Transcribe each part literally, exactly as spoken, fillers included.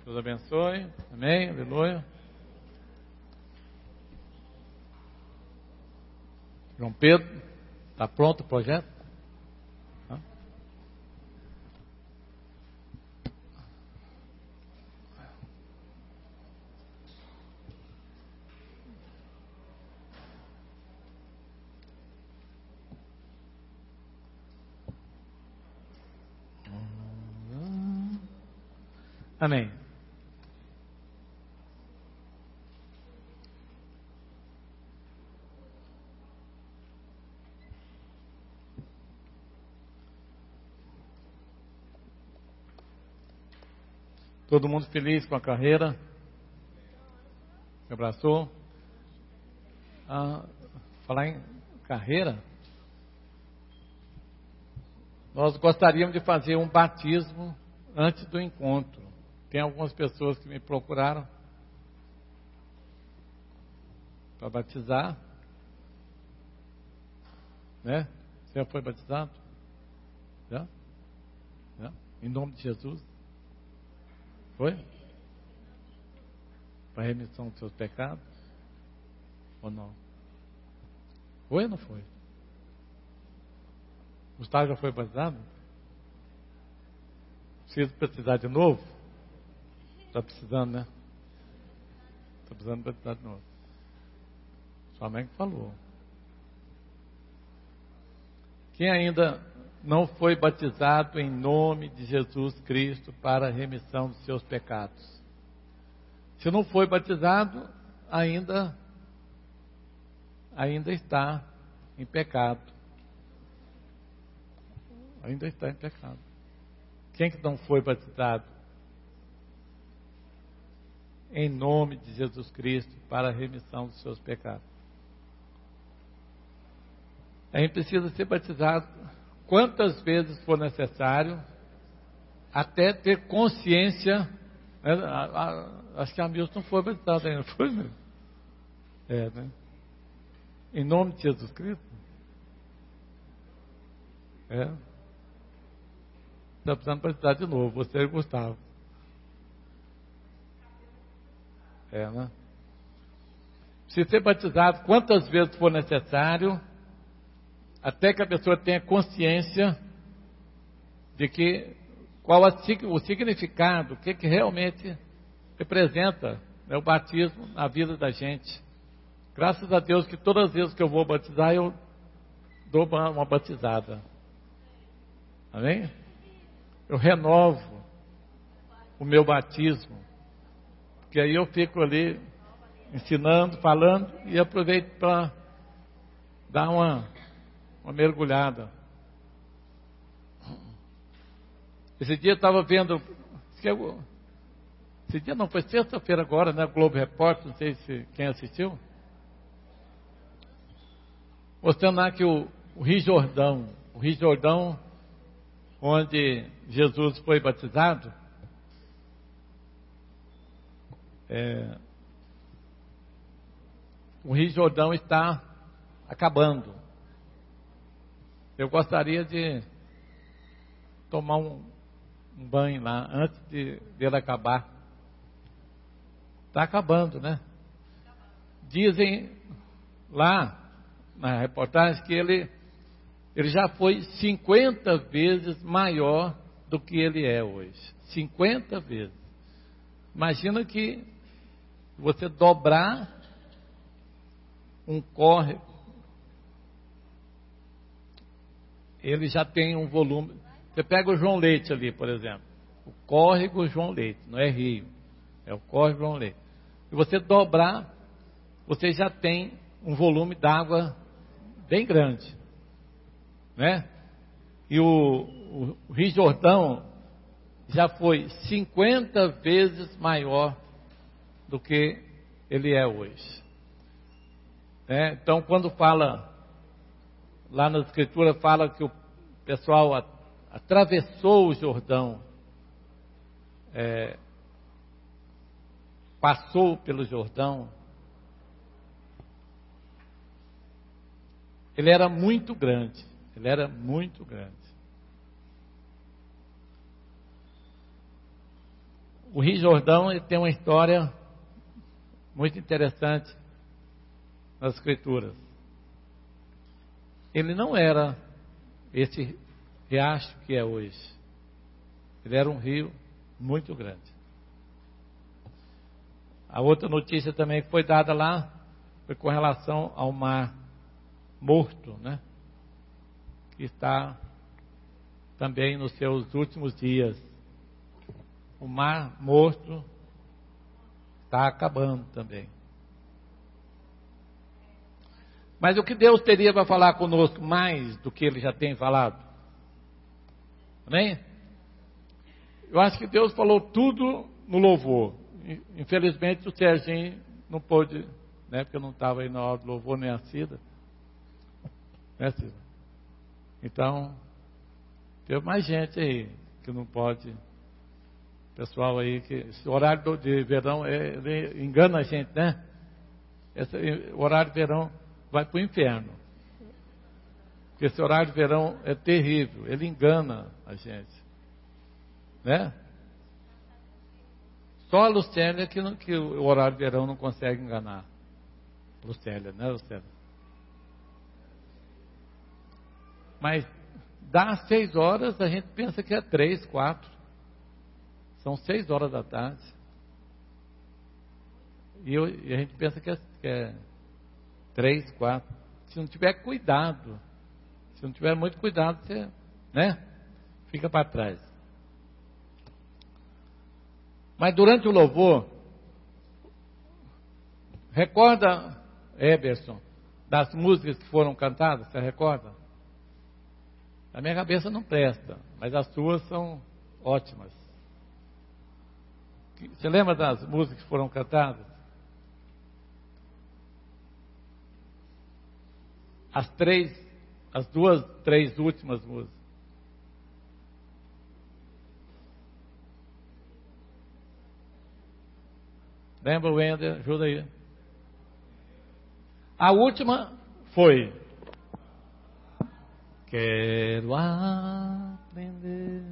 Deus abençoe. Amém. Aleluia. João Pedro, está pronto o projeto? Hã? Amém. Todo mundo feliz com a carreira? Me abraçou? Ah, falar em carreira, nós gostaríamos de fazer um batismo antes do encontro. Tem algumas pessoas que me procuraram para batizar, né? Você já foi batizado? Já? Já? Em nome de Jesus? Foi? Para remissão dos seus pecados? Ou não? Foi ou não foi? Gustavo já foi batizado? Precisa precisar de novo? Está precisando, né? Está precisando batizar de novo. Sua mãe que falou. Quem ainda não foi batizado em nome de Jesus Cristo para a remissão dos seus pecados? Se não foi batizado, ainda, ainda está em pecado. Ainda está em pecado. Quem que não foi batizado em nome de Jesus Cristo para a remissão dos seus pecados? A gente precisa ser batizado quantas vezes for necessário, até ter consciência. Né? A, a, acho que a Milton não foi batizada ainda, foi mesmo? É, né? Em nome de Jesus Cristo? É. Está precisando batizar de novo, você e o Gustavo. É, né? Precisa ser batizado quantas vezes for necessário, até que a pessoa tenha consciência de que qual o significado, o que, que realmente representa, né, o batismo na vida da gente. Graças a Deus que todas as vezes que eu vou batizar, eu dou uma, uma batizada. Amém? Eu renovo o meu batismo, porque aí eu fico ali ensinando, falando, e aproveito para dar uma Uma mergulhada. Esse dia eu estava vendo. Esse dia não, foi sexta-feira agora, né? Globo Repórter, não sei se quem assistiu. Mostrando lá que o, o Rio Jordão, o Rio Jordão, onde Jesus foi batizado, é, o Rio Jordão está acabando. Eu gostaria de tomar um, um banho lá antes de dele acabar. Está acabando, né? Dizem lá na reportagem que ele, ele já foi cinquenta vezes maior do que ele é hoje. cinquenta vezes. Imagina que você dobrar um córrego. Ele já tem um volume. Você pega o João Leite ali, por exemplo. O córrego João Leite, não é rio. É o córrego João Leite. E você dobrar, você já tem um volume d'água bem grande. Né? E o, o, o Rio Jordão já foi cinquenta vezes maior do que ele é hoje. Né? Então, quando fala... Lá na Escritura fala que o pessoal atravessou o Jordão, é, passou pelo Jordão. Ele era muito grande, ele era muito grande. o Rio Jordão ele tem uma história muito interessante nas Escrituras. Ele não era esse riacho que é hoje. Ele era um rio muito grande. A outra notícia também que foi dada lá foi com relação ao mar morto, né? Que está também nos seus últimos dias. O mar morto está acabando também. Mas o que Deus teria para falar conosco mais do que Ele já tem falado? Amém? Eu acho que Deus falou tudo no louvor. Infelizmente o Serginho não pôde, né? Porque eu não estava aí na hora do louvor, nem a Cida. Né, Cida? Então, tem mais gente aí que não pode. Pessoal aí, que esse horário de verão é, ele engana a gente, né? Esse horário de verão vai para o inferno. Porque esse horário de verão é terrível, ele engana a gente. Né? Só a Lucélia que, não, que o horário de verão não consegue enganar. Lucélia, né, Lucélia? Mas dá seis horas, a gente pensa que é três, quatro. São seis horas da tarde. E, eu, e a gente pensa que é, que é três, quatro. Se não tiver cuidado, se não tiver muito cuidado, você, né? Fica para trás. Mas durante o louvor, recorda, Eberson, das músicas que foram cantadas? Você recorda? A minha cabeça não presta, mas as suas são ótimas. Você lembra das músicas que foram cantadas? As três, as duas, três últimas músicas. Lembra, Wender? Ajuda aí. A última foi: quero aprender,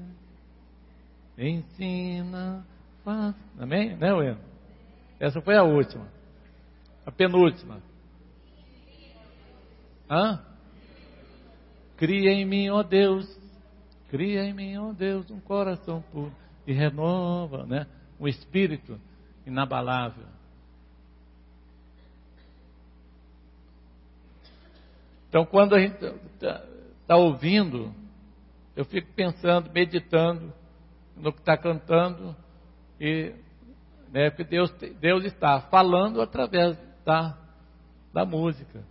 ensina, faz. Amém? Né, Wender? Essa foi a última. A penúltima. Hã? Cria em mim, ó Deus, cria em mim, ó Deus, um coração puro e renova, né? Um espírito inabalável. Então, quando a gente está tá ouvindo, eu fico pensando, meditando no que está cantando, e né, que Deus, Deus está falando através da, da música.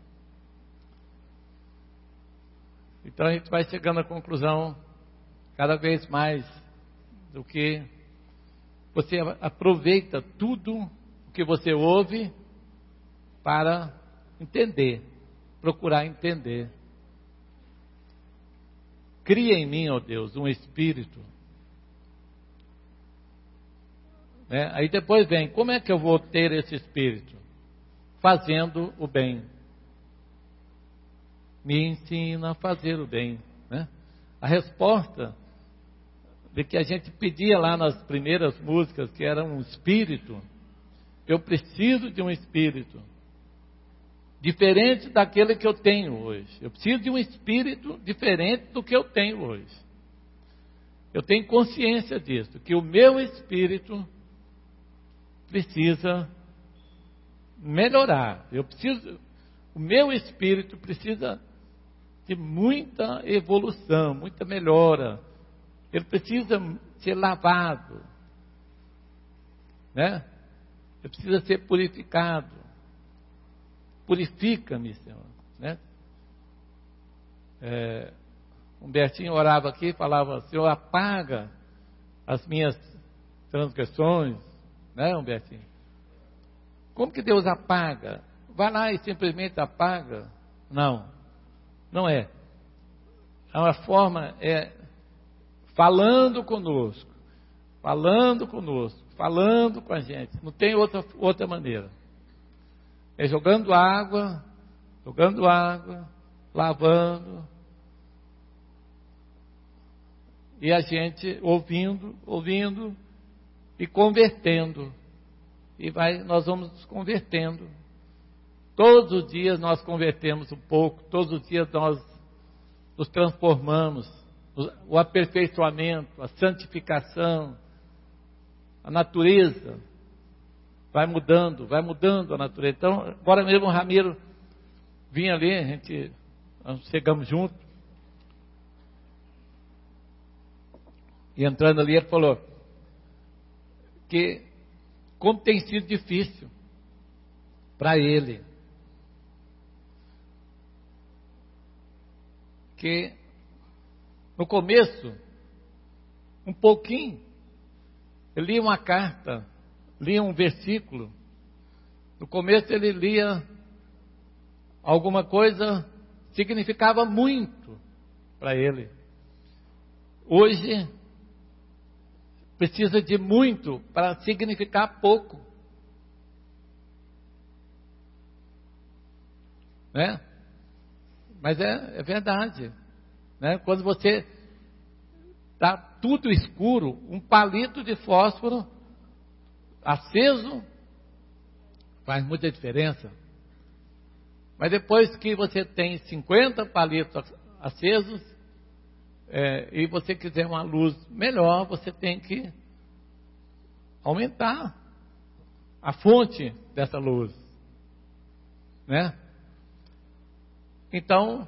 Então a gente vai chegando à conclusão cada vez mais do que você aproveita tudo o que você ouve para entender, procurar entender. Cria em mim, ó Deus, um espírito. Né? Aí depois vem, como é que eu vou ter esse espírito? Fazendo o bem. Me ensina a fazer o bem. Né? A resposta de que a gente pedia lá nas primeiras músicas, que era um espírito, eu preciso de um espírito diferente daquele que eu tenho hoje. Eu preciso de um espírito diferente do que eu tenho hoje. Eu tenho consciência disso, que o meu espírito precisa melhorar. Eu preciso, o meu espírito precisa de muita evolução, muita melhora. Ele precisa ser lavado, né? Ele precisa ser purificado. Purifica-me, Senhor, né? É, Humbertinho orava aqui e falava: Senhor, apaga as minhas transgressões, né, Humbertinho? Como que Deus apaga? Vai lá e simplesmente apaga? Não, não é. É uma forma, é falando conosco, falando conosco, falando com a gente. Não tem outra, outra maneira. É jogando água, jogando água, lavando. E a gente ouvindo, ouvindo e convertendo. E vai, nós vamos nos convertendo. Todos os dias nós convertemos um pouco, todos os dias nós nos transformamos. O aperfeiçoamento, a santificação, a natureza vai mudando, vai mudando a natureza. Então, agora mesmo o Ramiro vinha ali, a gente, nós chegamos juntos, e entrando ali ele falou que como tem sido difícil para ele, que no começo, um pouquinho, ele lia uma carta, lia um versículo, no começo ele lia alguma coisa, significava muito para ele. Hoje, precisa de muito para significar pouco. Né? Mas é, é verdade. Né? Quando você está tudo escuro, um palito de fósforo aceso faz muita diferença. Mas depois que você tem cinquenta palitos acesos, é, e você quiser uma luz melhor, você tem que aumentar a fonte dessa luz. Né? Então,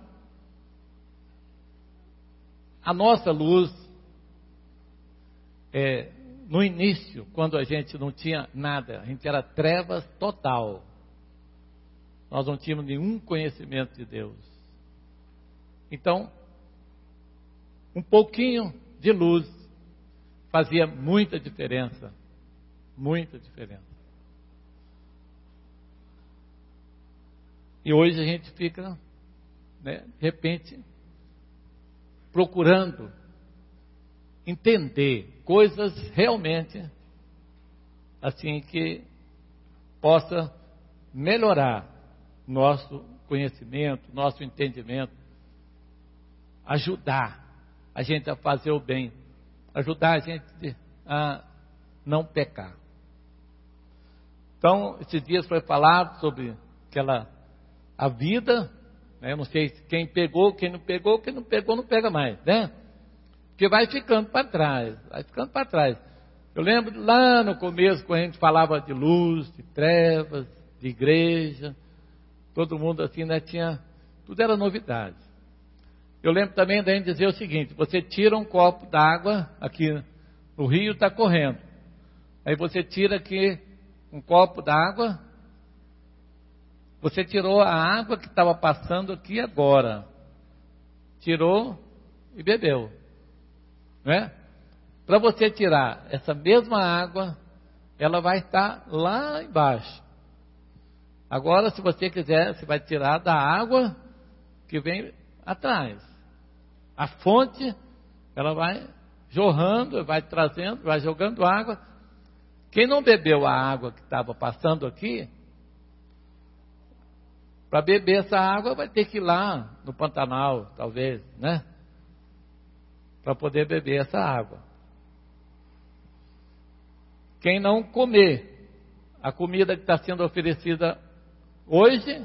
a nossa luz, é, no início, quando a gente não tinha nada, a gente era trevas total. Nós não tínhamos nenhum conhecimento de Deus. Então, um pouquinho de luz fazia muita diferença. Muita diferença. E hoje a gente fica, né, de repente, procurando entender coisas realmente assim que possa melhorar nosso conhecimento, nosso entendimento, ajudar a gente a fazer o bem, ajudar a gente a não pecar. Então, esses dias foi falado sobre aquela a vida, né? Eu não sei quem pegou, quem não pegou, quem não pegou não pega mais, né? Porque vai ficando para trás, vai ficando para trás. Eu lembro lá no começo, quando a gente falava de luz, de trevas, de igreja, todo mundo assim, né, tinha, tudo era novidade. Eu lembro também da gente dizer o seguinte: você tira um copo d'água, aqui no rio está correndo, aí você tira aqui um copo d'água, você tirou a água que estava passando aqui agora, tirou e bebeu, né? Para você tirar essa mesma água, ela vai estar lá embaixo. Agora, se você quiser, você vai tirar da água que vem atrás. A fonte, ela vai jorrando, vai trazendo, vai jogando água. Quem não bebeu a água que estava passando aqui, para beber essa água vai ter que ir lá no Pantanal, talvez, né? Para poder beber essa água. Quem não comer a comida que está sendo oferecida hoje,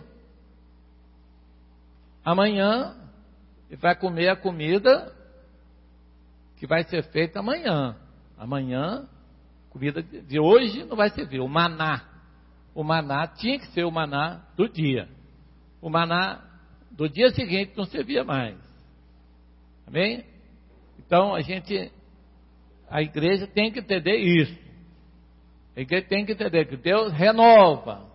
amanhã vai comer a comida que vai ser feita amanhã. Amanhã, comida de hoje não vai servir. O maná. O maná tinha que ser o maná do dia. O maná do dia seguinte não servia mais. Amém? Então a gente, a igreja tem que entender isso. A igreja tem que entender que Deus renova.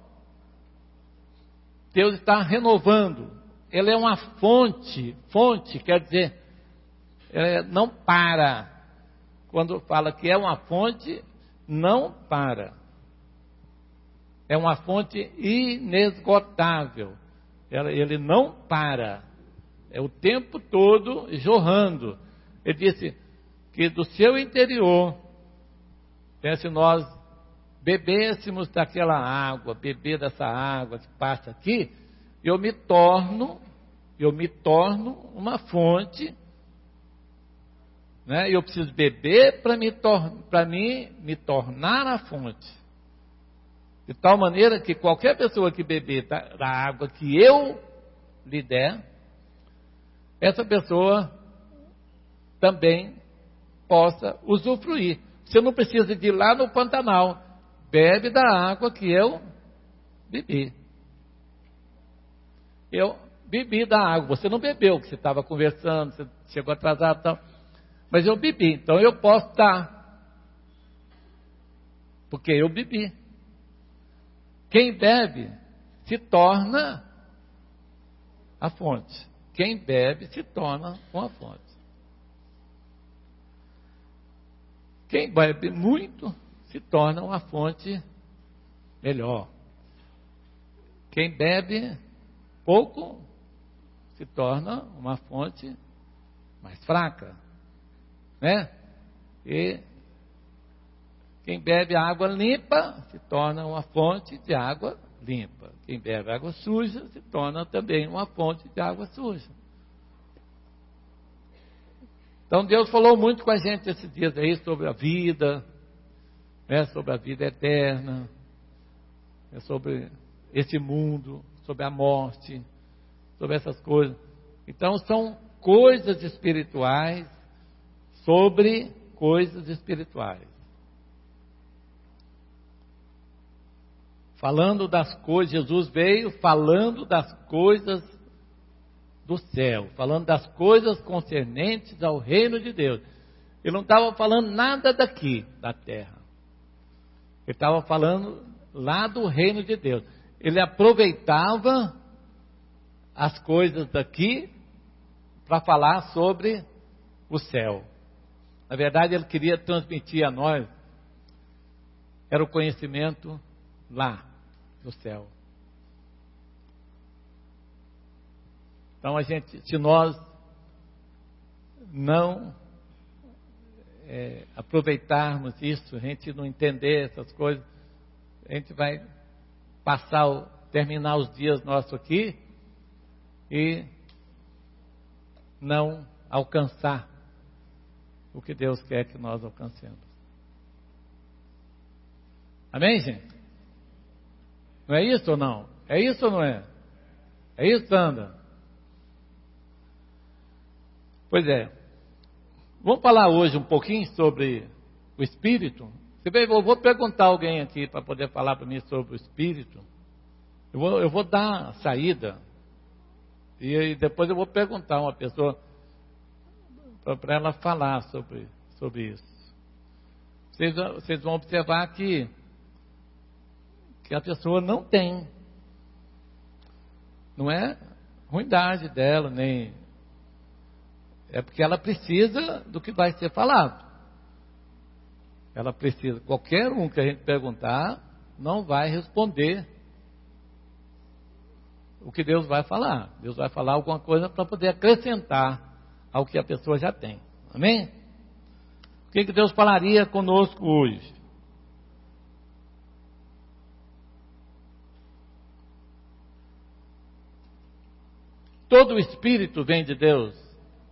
Deus está renovando. Ele é uma fonte. Fonte quer dizer, é, não para. Quando fala que é uma fonte, não para. É uma fonte inesgotável. Ele não para. É o tempo todo jorrando. Ele disse que do seu interior, se nós bebêssemos daquela água, beber dessa água que passa aqui, eu me torno, eu me torno uma fonte né? E eu preciso beber para me, tor para mim me tornar a fonte. De tal maneira que qualquer pessoa que beber da, da água que eu lhe der, essa pessoa também possa usufruir. Você não precisa de ir lá no Pantanal. Bebe da água que eu bebi. Eu bebi da água. Você não bebeu, porque você estava conversando, você chegou atrasado e tal. Mas eu bebi, então eu posso dar. Porque eu bebi. Quem bebe se torna a fonte. Quem bebe se torna uma fonte. Quem bebe muito se torna uma fonte melhor. Quem bebe pouco se torna uma fonte mais fraca, né? E quem bebe água limpa se torna uma fonte de água limpa. Quem bebe água suja se torna também uma fonte de água suja. Então Deus falou muito com a gente esses dias aí sobre a vida, né, sobre a vida eterna, né, sobre esse mundo, sobre a morte, sobre essas coisas. Então são coisas espirituais sobre coisas espirituais. Falando das coisas, Jesus veio falando das coisas do céu, falando das coisas concernentes ao reino de Deus. Ele não estava falando nada daqui, da terra. Ele estava falando lá do reino de Deus. Ele aproveitava as coisas daqui para falar sobre o céu. Na verdade, ele queria transmitir a nós, era o conhecimento lá no céu. Então a gente, se nós não é, aproveitarmos isso, a gente não entender essas coisas, a gente vai passar, o, terminar os dias nossos aqui e não alcançar o que Deus quer que nós alcancemos. Amém, gente? Não é isso ou não? É isso ou não é? É isso, Sandra? Pois é. Vamos falar hoje um pouquinho sobre o Espírito. Eu vou perguntar a alguém aqui para poder falar para mim sobre o Espírito. Eu vou, eu vou dar a saída. E depois eu vou perguntar a uma pessoa para ela falar sobre, sobre isso. Vocês, vocês vão observar que, que a pessoa não tem. Não é ruindade dela, nem... É porque ela precisa do que vai ser falado. Ela precisa. Qualquer um que a gente perguntar, não vai responder o que Deus vai falar. Deus vai falar alguma coisa para poder acrescentar ao que a pessoa já tem. Amém? O que, que Deus falaria conosco hoje? Todo o Espírito vem de Deus.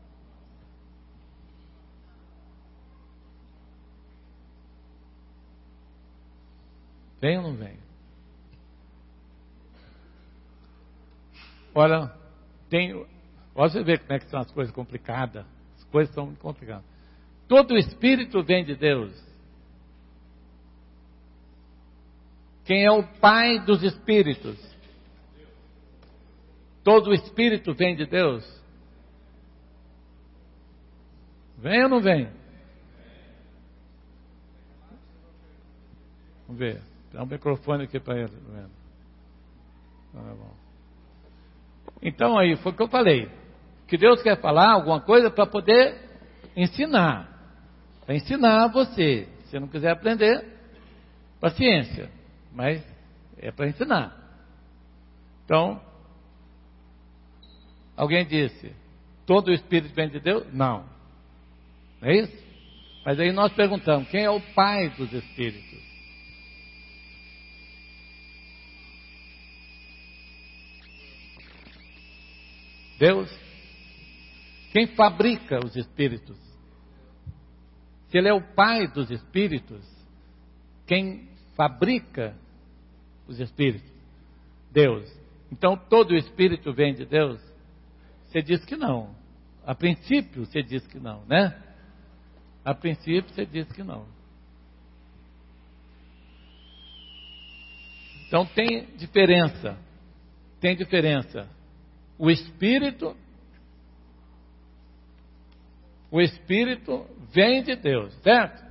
Vem ou não vem? Olha, tem, olha você ver como é que são as coisas complicadas. As coisas são muito complicadas. Todo o Espírito vem de Deus. Quem é o Pai dos Espíritos? Todo o Espírito vem de Deus? Vem ou não vem? Vamos ver. Dá um microfone aqui para ele. Então aí, foi o que eu falei. Que Deus quer falar alguma coisa para poder ensinar. Para ensinar você. Se você não quiser aprender, paciência. Mas é para ensinar. Então, alguém disse, todo o Espírito vem de Deus? Não. Não é isso? Mas aí nós perguntamos, quem é o Pai dos Espíritos? Deus. Quem fabrica os espíritos? Se Ele é o Pai dos espíritos, quem fabrica os espíritos? Deus. Então todo espírito vem de Deus? Você diz que não. A princípio você diz que não, né? A princípio você diz que não. Então tem diferença. Tem diferença. O espírito, o espírito vem de Deus, certo?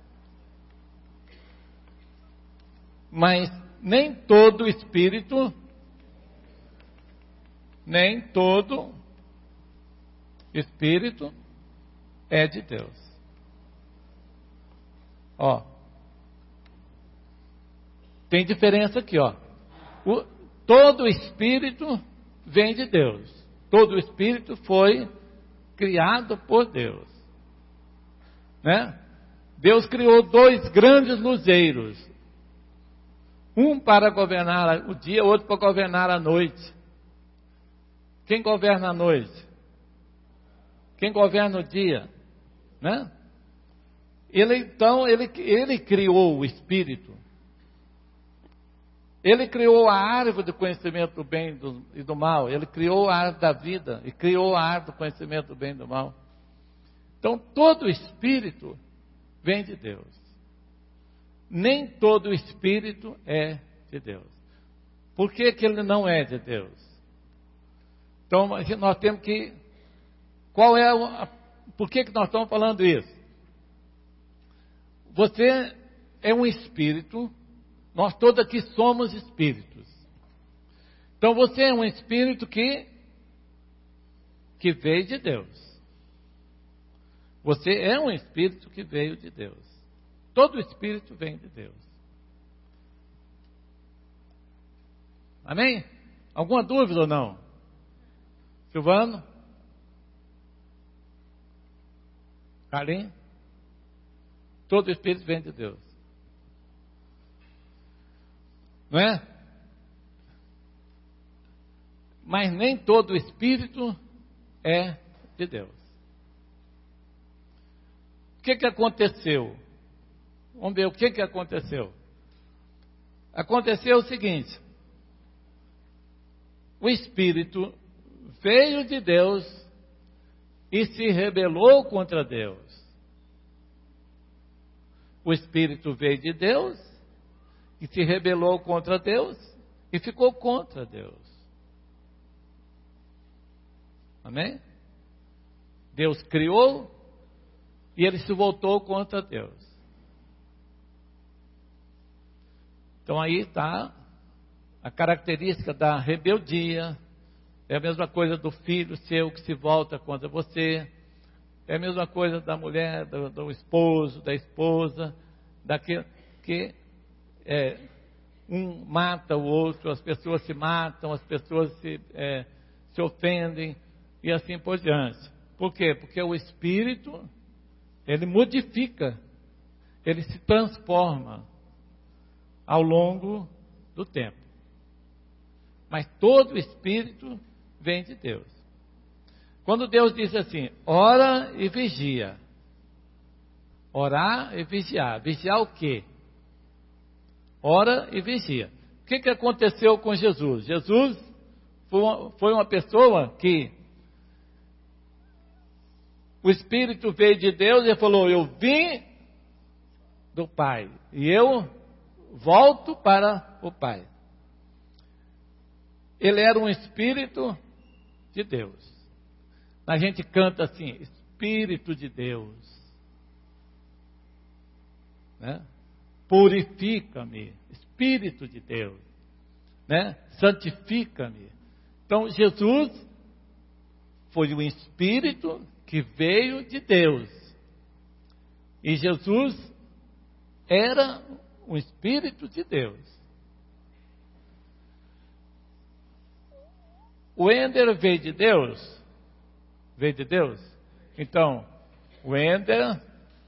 Mas nem todo espírito, nem todo espírito é de Deus. Ó, tem diferença aqui, ó. O, todo espírito vem de Deus. Todo espírito foi criado por Deus, né? Deus criou dois grandes luzeiros, um para governar o dia, outro para governar a noite. Quem governa a noite? Quem governa o dia, né? Ele então, ele, ele criou o espírito. Ele criou a árvore do conhecimento do bem do, e do mal. Ele criou a árvore da vida e criou a árvore do conhecimento do bem e do mal. Então todo espírito vem de Deus. Nem todo espírito é de Deus. Por que que ele não é de Deus? Então nós temos que... Qual é a... Por que que nós estamos falando isso? Você é um espírito, nós todos aqui somos espíritos. Então você é um espírito que, que veio de Deus. Você é um espírito que veio de Deus. Todo espírito vem de Deus. Amém? Alguma dúvida ou não? Silvano? Carlinhos? Todo espírito vem de Deus. Não é? Mas nem todo espírito é de Deus. O que que aconteceu? Vamos ver o que que aconteceu. Aconteceu o seguinte: o espírito veio de Deus e se rebelou contra Deus. O espírito veio de Deus e se rebelou contra Deus e ficou contra Deus. Amém? Deus criou e ele se voltou contra Deus. Então aí está a característica da rebeldia. É a mesma coisa do filho seu que se volta contra você. É a mesma coisa da mulher, do, do esposo, da esposa, daquele que é, um mata o outro, as pessoas se matam, as pessoas se, é, se ofendem e assim por diante. Por quê? Porque o espírito, ele modifica, ele se transforma ao longo do tempo. Mas todo espírito vem de Deus. Quando Deus diz assim, ora e vigia. Orar e vigiar. Vigiar o quê? Ora e vigia. O que que aconteceu com Jesus? Jesus foi uma, foi uma pessoa que o Espírito veio de Deus e falou, eu vim do Pai e eu volto para o Pai. Ele era um Espírito de Deus. A gente canta assim, Espírito de Deus, né? Purifica-me, Espírito de Deus, né? Santifica-me. Então Jesus foi um Espírito que veio de Deus. E Jesus era um Espírito de Deus. O Ender veio de Deus? Veio de Deus? Então, o Ender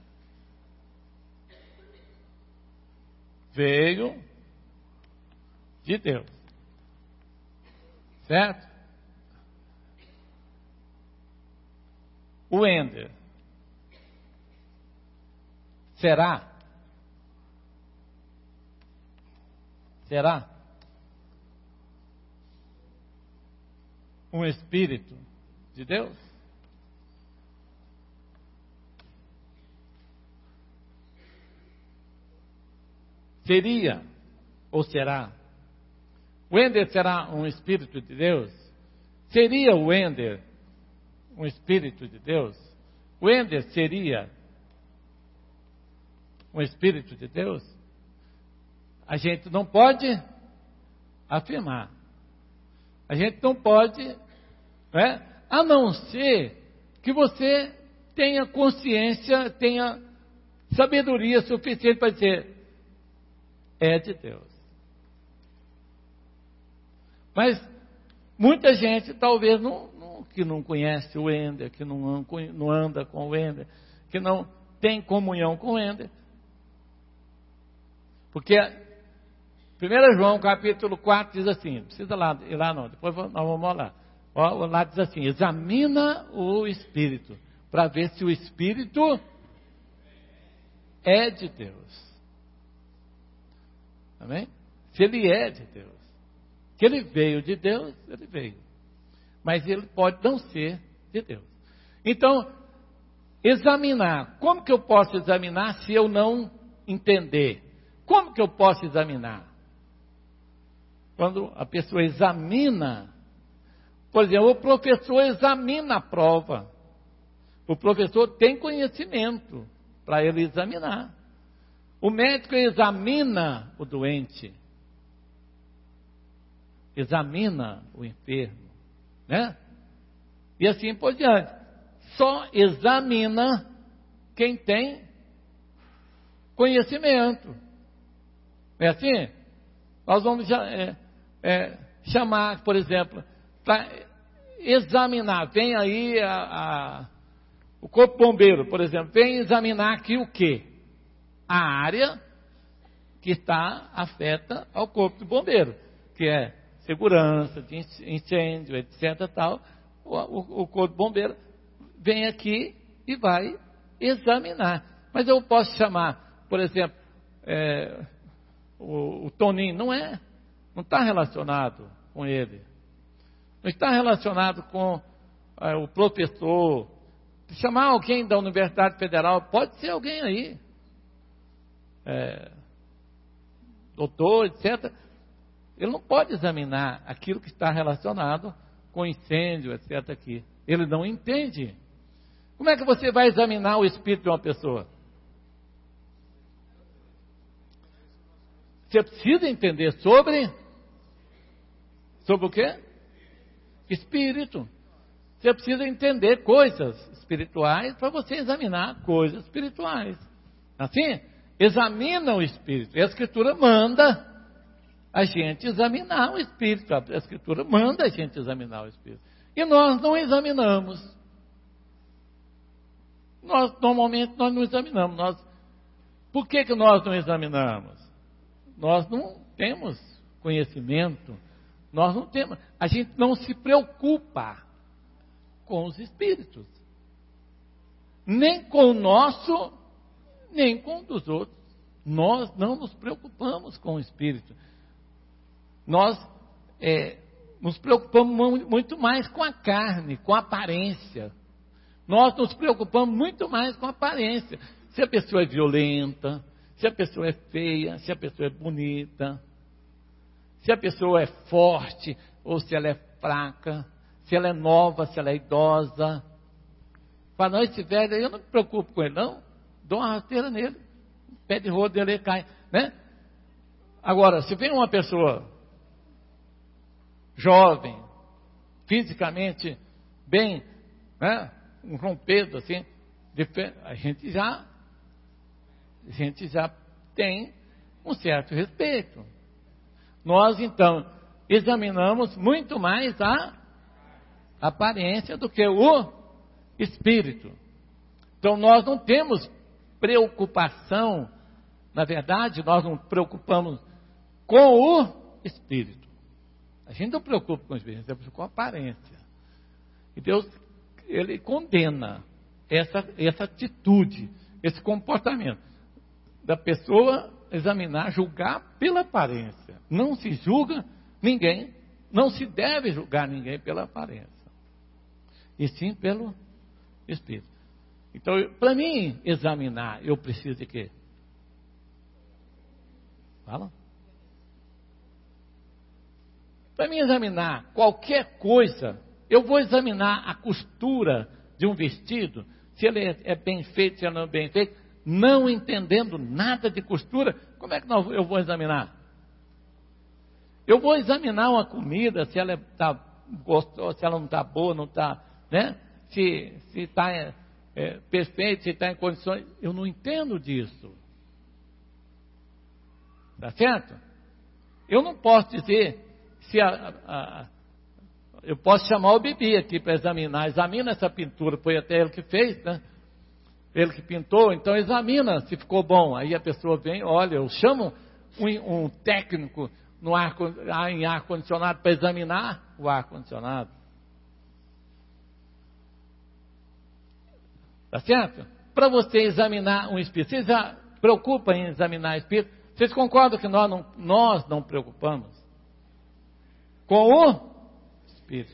veio de Deus. Certo? O Ender será? Será? Um Espírito de Deus? Seria ou será? O Wender será um Espírito de Deus? Seria o Wender um Espírito de Deus? O Wender seria um Espírito de Deus? A gente não pode afirmar. A gente não pode, né, a não ser que você tenha consciência, tenha sabedoria suficiente para dizer, é de Deus. Mas muita gente talvez não, não, que não conhece o Wender, que não, não anda com o Wender, que não tem comunhão com o Wender. Porque primeiro João capítulo quatro diz assim, precisa lá, ir lá não, depois nós vamos lá. Ó, lá diz assim, examina o Espírito, para ver se o Espírito é de Deus. Amém? Se ele é de Deus. Que ele veio de Deus, ele veio. Mas ele pode não ser de Deus. Então, examinar. Como que eu posso examinar se eu não entender? Como que eu posso examinar? Quando a pessoa examina, por exemplo, o professor examina a prova. O professor tem conhecimento para ele examinar. O médico examina o doente. Examina o enfermo, né? E assim por diante. Só examina quem tem conhecimento. É assim? Nós vamos é, é, chamar, por exemplo, para examinar. Vem aí a, a, o corpo bombeiro, por exemplo, vem examinar aqui o quê? A área que está afeta ao corpo do bombeiro, que é segurança, de incêndio, etc. Tal. O, o, o corpo bombeiro vem aqui e vai examinar. Mas eu posso chamar, por exemplo, é, o, o Toninho, não é, não está relacionado com ele. Não está relacionado com é, o professor. Chamar alguém da Universidade Federal, pode ser alguém aí. É, doutor, etcétera. Ele não pode examinar aquilo que está relacionado com incêndio, etcétera aqui. Ele não entende. Como é que você vai examinar o espírito de uma pessoa? Você precisa entender sobre... Sobre o quê? Espírito. Você precisa entender coisas espirituais para você examinar coisas espirituais. Assim, examina o espírito. E a Escritura manda a gente examinar o espírito. A Escritura manda a gente examinar o espírito. E nós não examinamos. Nós, normalmente, nós não examinamos. Nós, por que que nós não examinamos? Nós não temos conhecimento. Nós não temos. A gente não se preocupa com os espíritos. Nem com o nosso, nem com o dos outros. Nós não nos preocupamos com o espírito. Nós é, nos preocupamos muito mais com a carne, com a aparência. Nós nos preocupamos muito mais com a aparência. Se a pessoa é violenta, se a pessoa é feia, se a pessoa é bonita, se a pessoa é forte ou se ela é fraca, se ela é nova, se ela é idosa. Para nós, esse velho, eu não me preocupo com ele, não. Dou uma rasteira nele, pé de rodo dele cai, né? Agora, se vem uma pessoa jovem, fisicamente bem, né? Um João Pedro, assim, a gente já, a gente já tem um certo respeito. Nós, então, examinamos muito mais a aparência do que o espírito. Então, nós não temos preocupação, na verdade, nós não preocupamos com o espírito. A gente não preocupa com o espírito, a gente preocupa com a aparência. E Deus, Ele condena essa, essa atitude, esse comportamento. da pessoa examinar, julgar pela aparência. Não se julga ninguém, não se deve julgar ninguém pela aparência, e sim pelo Espírito. Então, para mim examinar, eu preciso de quê? Fala. Para mim examinar qualquer coisa, eu vou examinar a costura de um vestido, se ele é, é bem feito, se ele não é bem feito, não entendendo nada de costura, como é que nós, eu vou examinar? Eu vou examinar uma comida, se ela está gostosa, se ela não está boa, não está, né? Se está é, é, perfeita, se está em condições. Eu não entendo disso. Está certo? Eu não posso dizer se a, a, a eu posso chamar o Bibi aqui para examinar. Examina essa pintura, foi até ele que fez, né? Ele que pintou, então examina se ficou bom. Aí a pessoa vem, olha, eu chamo um, um técnico no ar, em ar-condicionado para examinar o ar-condicionado. Tá certo? Para você examinar um espírito, vocês já preocupam em examinar espírito? Vocês concordam que nós não, nós não preocupamos com o espírito?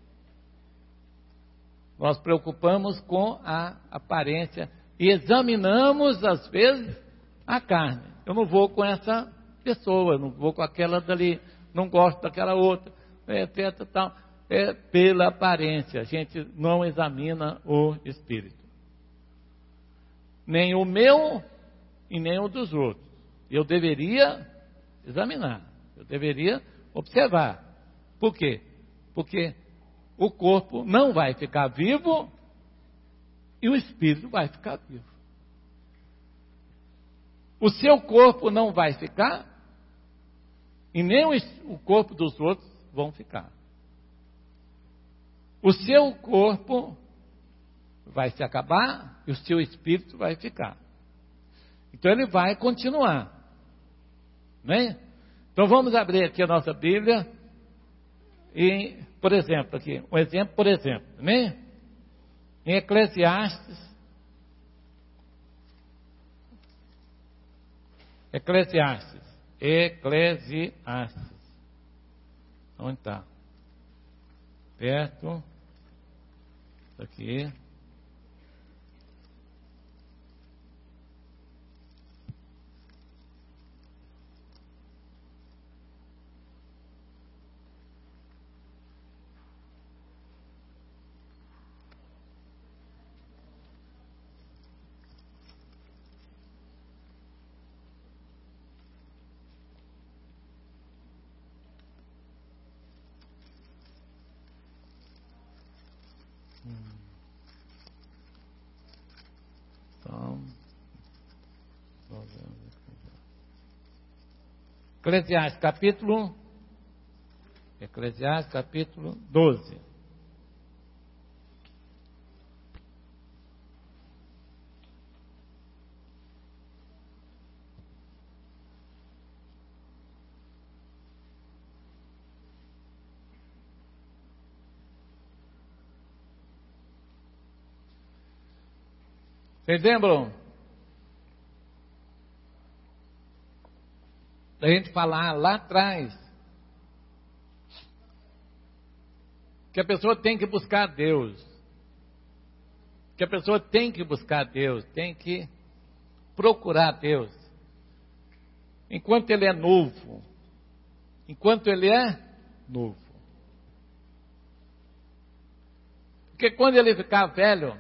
Nós preocupamos com a aparência e examinamos, às vezes, a carne. Eu não vou com essa pessoa, eu não vou com aquela dali, não gosto daquela outra, etc. Tal. É pela aparência, a gente não examina o espírito. Nem o meu e nem o dos outros. Eu deveria examinar, eu deveria observar. Por quê? Porque o corpo não vai ficar vivo e o espírito vai ficar vivo. O seu corpo não vai ficar e nem o corpo dos outros vão ficar. O seu corpo vai se acabar e o seu espírito vai ficar. Então ele vai continuar. Né? Então vamos abrir aqui a nossa Bíblia e, por exemplo, aqui, um exemplo, por exemplo, né? Em Eclesiastes, Eclesiastes, Eclesiastes, onde está? Perto, aqui. Eclesiastes capítulo Eclesiastes capítulo doze. Vocês lembram da gente falar lá atrás que a pessoa tem que buscar Deus, que a pessoa tem que buscar Deus, tem que procurar Deus, enquanto ele é novo, enquanto ele é novo, porque quando ele ficar velho,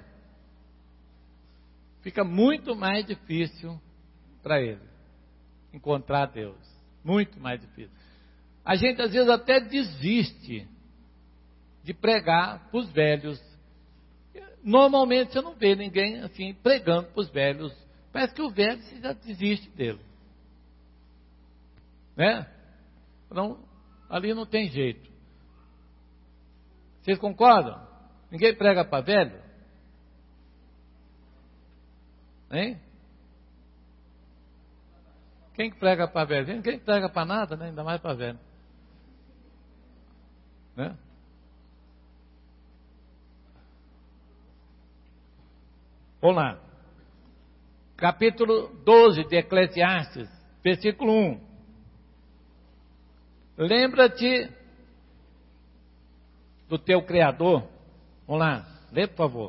fica muito mais difícil para ele encontrar Deus, muito mais difícil. A gente às vezes até desiste de pregar para os velhos. Normalmente você não vê ninguém assim pregando para os velhos. Parece que o velho você já desiste dele, né? Não, ali não tem jeito. Vocês concordam? Ninguém prega para velho? Hein? Quem que prega para velho? Ninguém prega para nada, né? Ainda mais para velho, né? Vamos lá. capítulo doze de Eclesiastes, versículo um. Lembra-te do teu Criador. Vamos lá, lê por favor.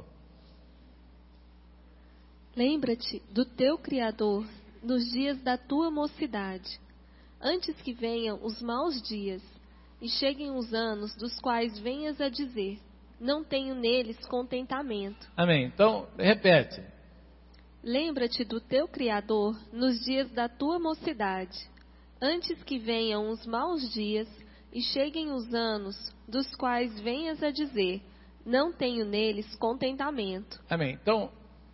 Lembra-te do teu Criador nos dias da tua mocidade, antes que venham os maus dias e cheguem os anos dos quais venhas a dizer: não tenho neles contentamento. Amém. Então, repete. Lembra-te do teu Criador nos dias da tua mocidade, antes que venham os maus dias e cheguem os anos dos quais venhas a dizer: não tenho neles contentamento. Amém. Então,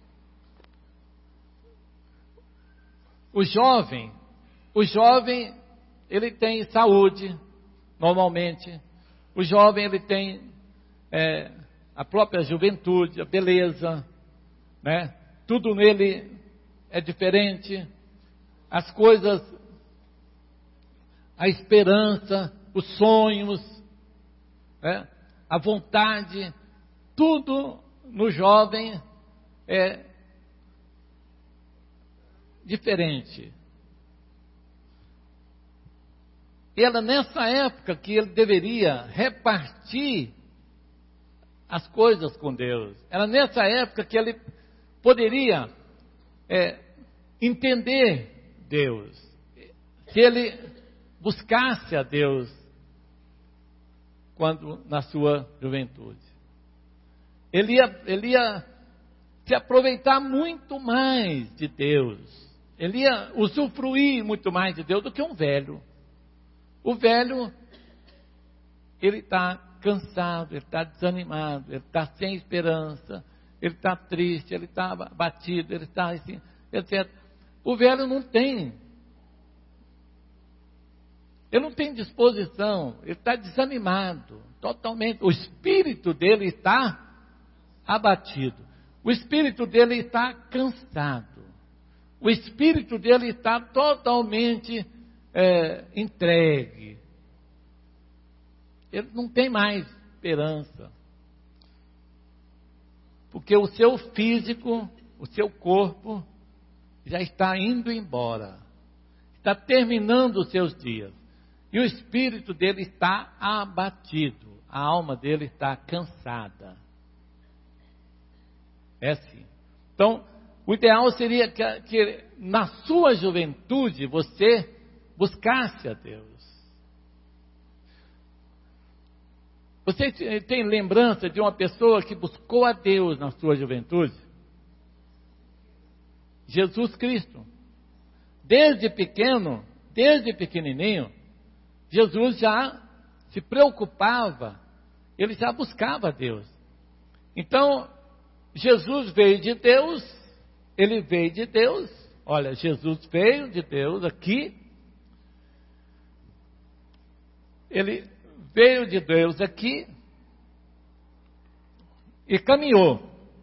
o jovem, o jovem, ele tem saúde, normalmente. O jovem, ele tem é, a própria juventude, a beleza, né? Tudo nele é diferente. As coisas, a esperança, os sonhos, né? A vontade, tudo no jovem é diferente. E era nessa época que ele deveria repartir as coisas com Deus. Era nessa época que ele poderia é, entender Deus. Se ele buscasse a Deus quando na sua juventude. Ele ia, ele ia se aproveitar muito mais de Deus. Ele ia usufruir muito mais de Deus do que um velho. O velho, ele está cansado, ele está desanimado, ele está sem esperança, ele está triste, ele está abatido, ele está assim, etcétera. O velho não tem. Ele não tem disposição, ele está desanimado, totalmente. O espírito dele está abatido. O espírito dele está cansado. O espírito dele está totalmente é, entregue. Ele não tem mais esperança. Porque o seu físico, o seu corpo, já está indo embora. Está terminando os seus dias. E o espírito dele está abatido. A alma dele está cansada. É assim. Então, o ideal seria que, que na sua juventude você buscasse a Deus. Você tem lembrança de uma pessoa que buscou a Deus na sua juventude? Jesus Cristo. Desde pequeno, desde pequenininho, Jesus já se preocupava, ele já buscava a Deus. Então, Jesus veio de Deus, ele veio de Deus, olha, Jesus veio de Deus aqui, ele veio de Deus aqui e caminhou.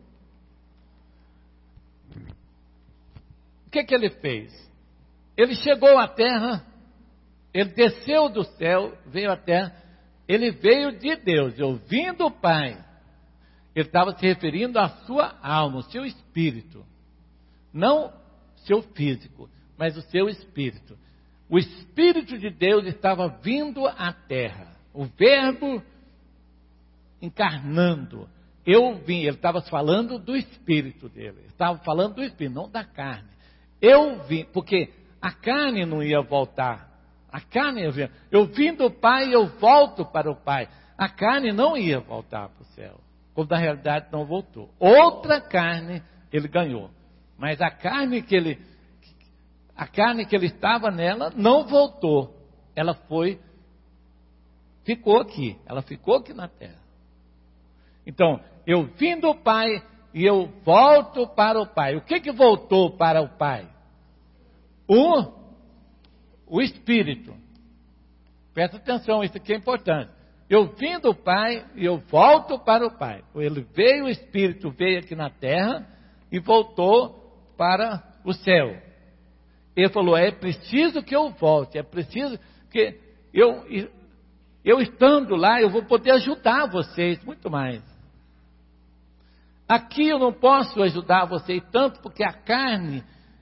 O que que ele fez? Ele chegou à terra, ele desceu do céu, veio à terra, ele veio de Deus, ouvindo o Pai. Ele estava se referindo à sua alma, o seu espírito. Não seu físico, mas o seu espírito. O Espírito de Deus estava vindo à terra. O Verbo encarnando. Eu vim, ele estava falando do Espírito dele. Ele estava falando do Espírito, não da carne. Eu vim, porque a carne não ia voltar. A carne ia vir. Eu vim do Pai e eu volto para o Pai. A carne não ia voltar para o céu. Quando na realidade não voltou. Outra carne ele ganhou. Mas a carne que ele, a carne que ele estava nela não voltou. Ela foi, ficou aqui. Ela ficou aqui na terra. Então, eu vim do Pai e eu volto para o Pai. O que que voltou para o Pai? O, o Espírito. Presta atenção, isso aqui é importante. Eu vim do Pai e eu volto para o Pai. Ele veio, o Espírito veio aqui na terra e voltou para o céu. Ele falou, é preciso que eu volte, é preciso que eu, eu estando lá, eu vou poder ajudar vocês muito mais. Aqui eu não posso ajudar vocês tanto porque a carne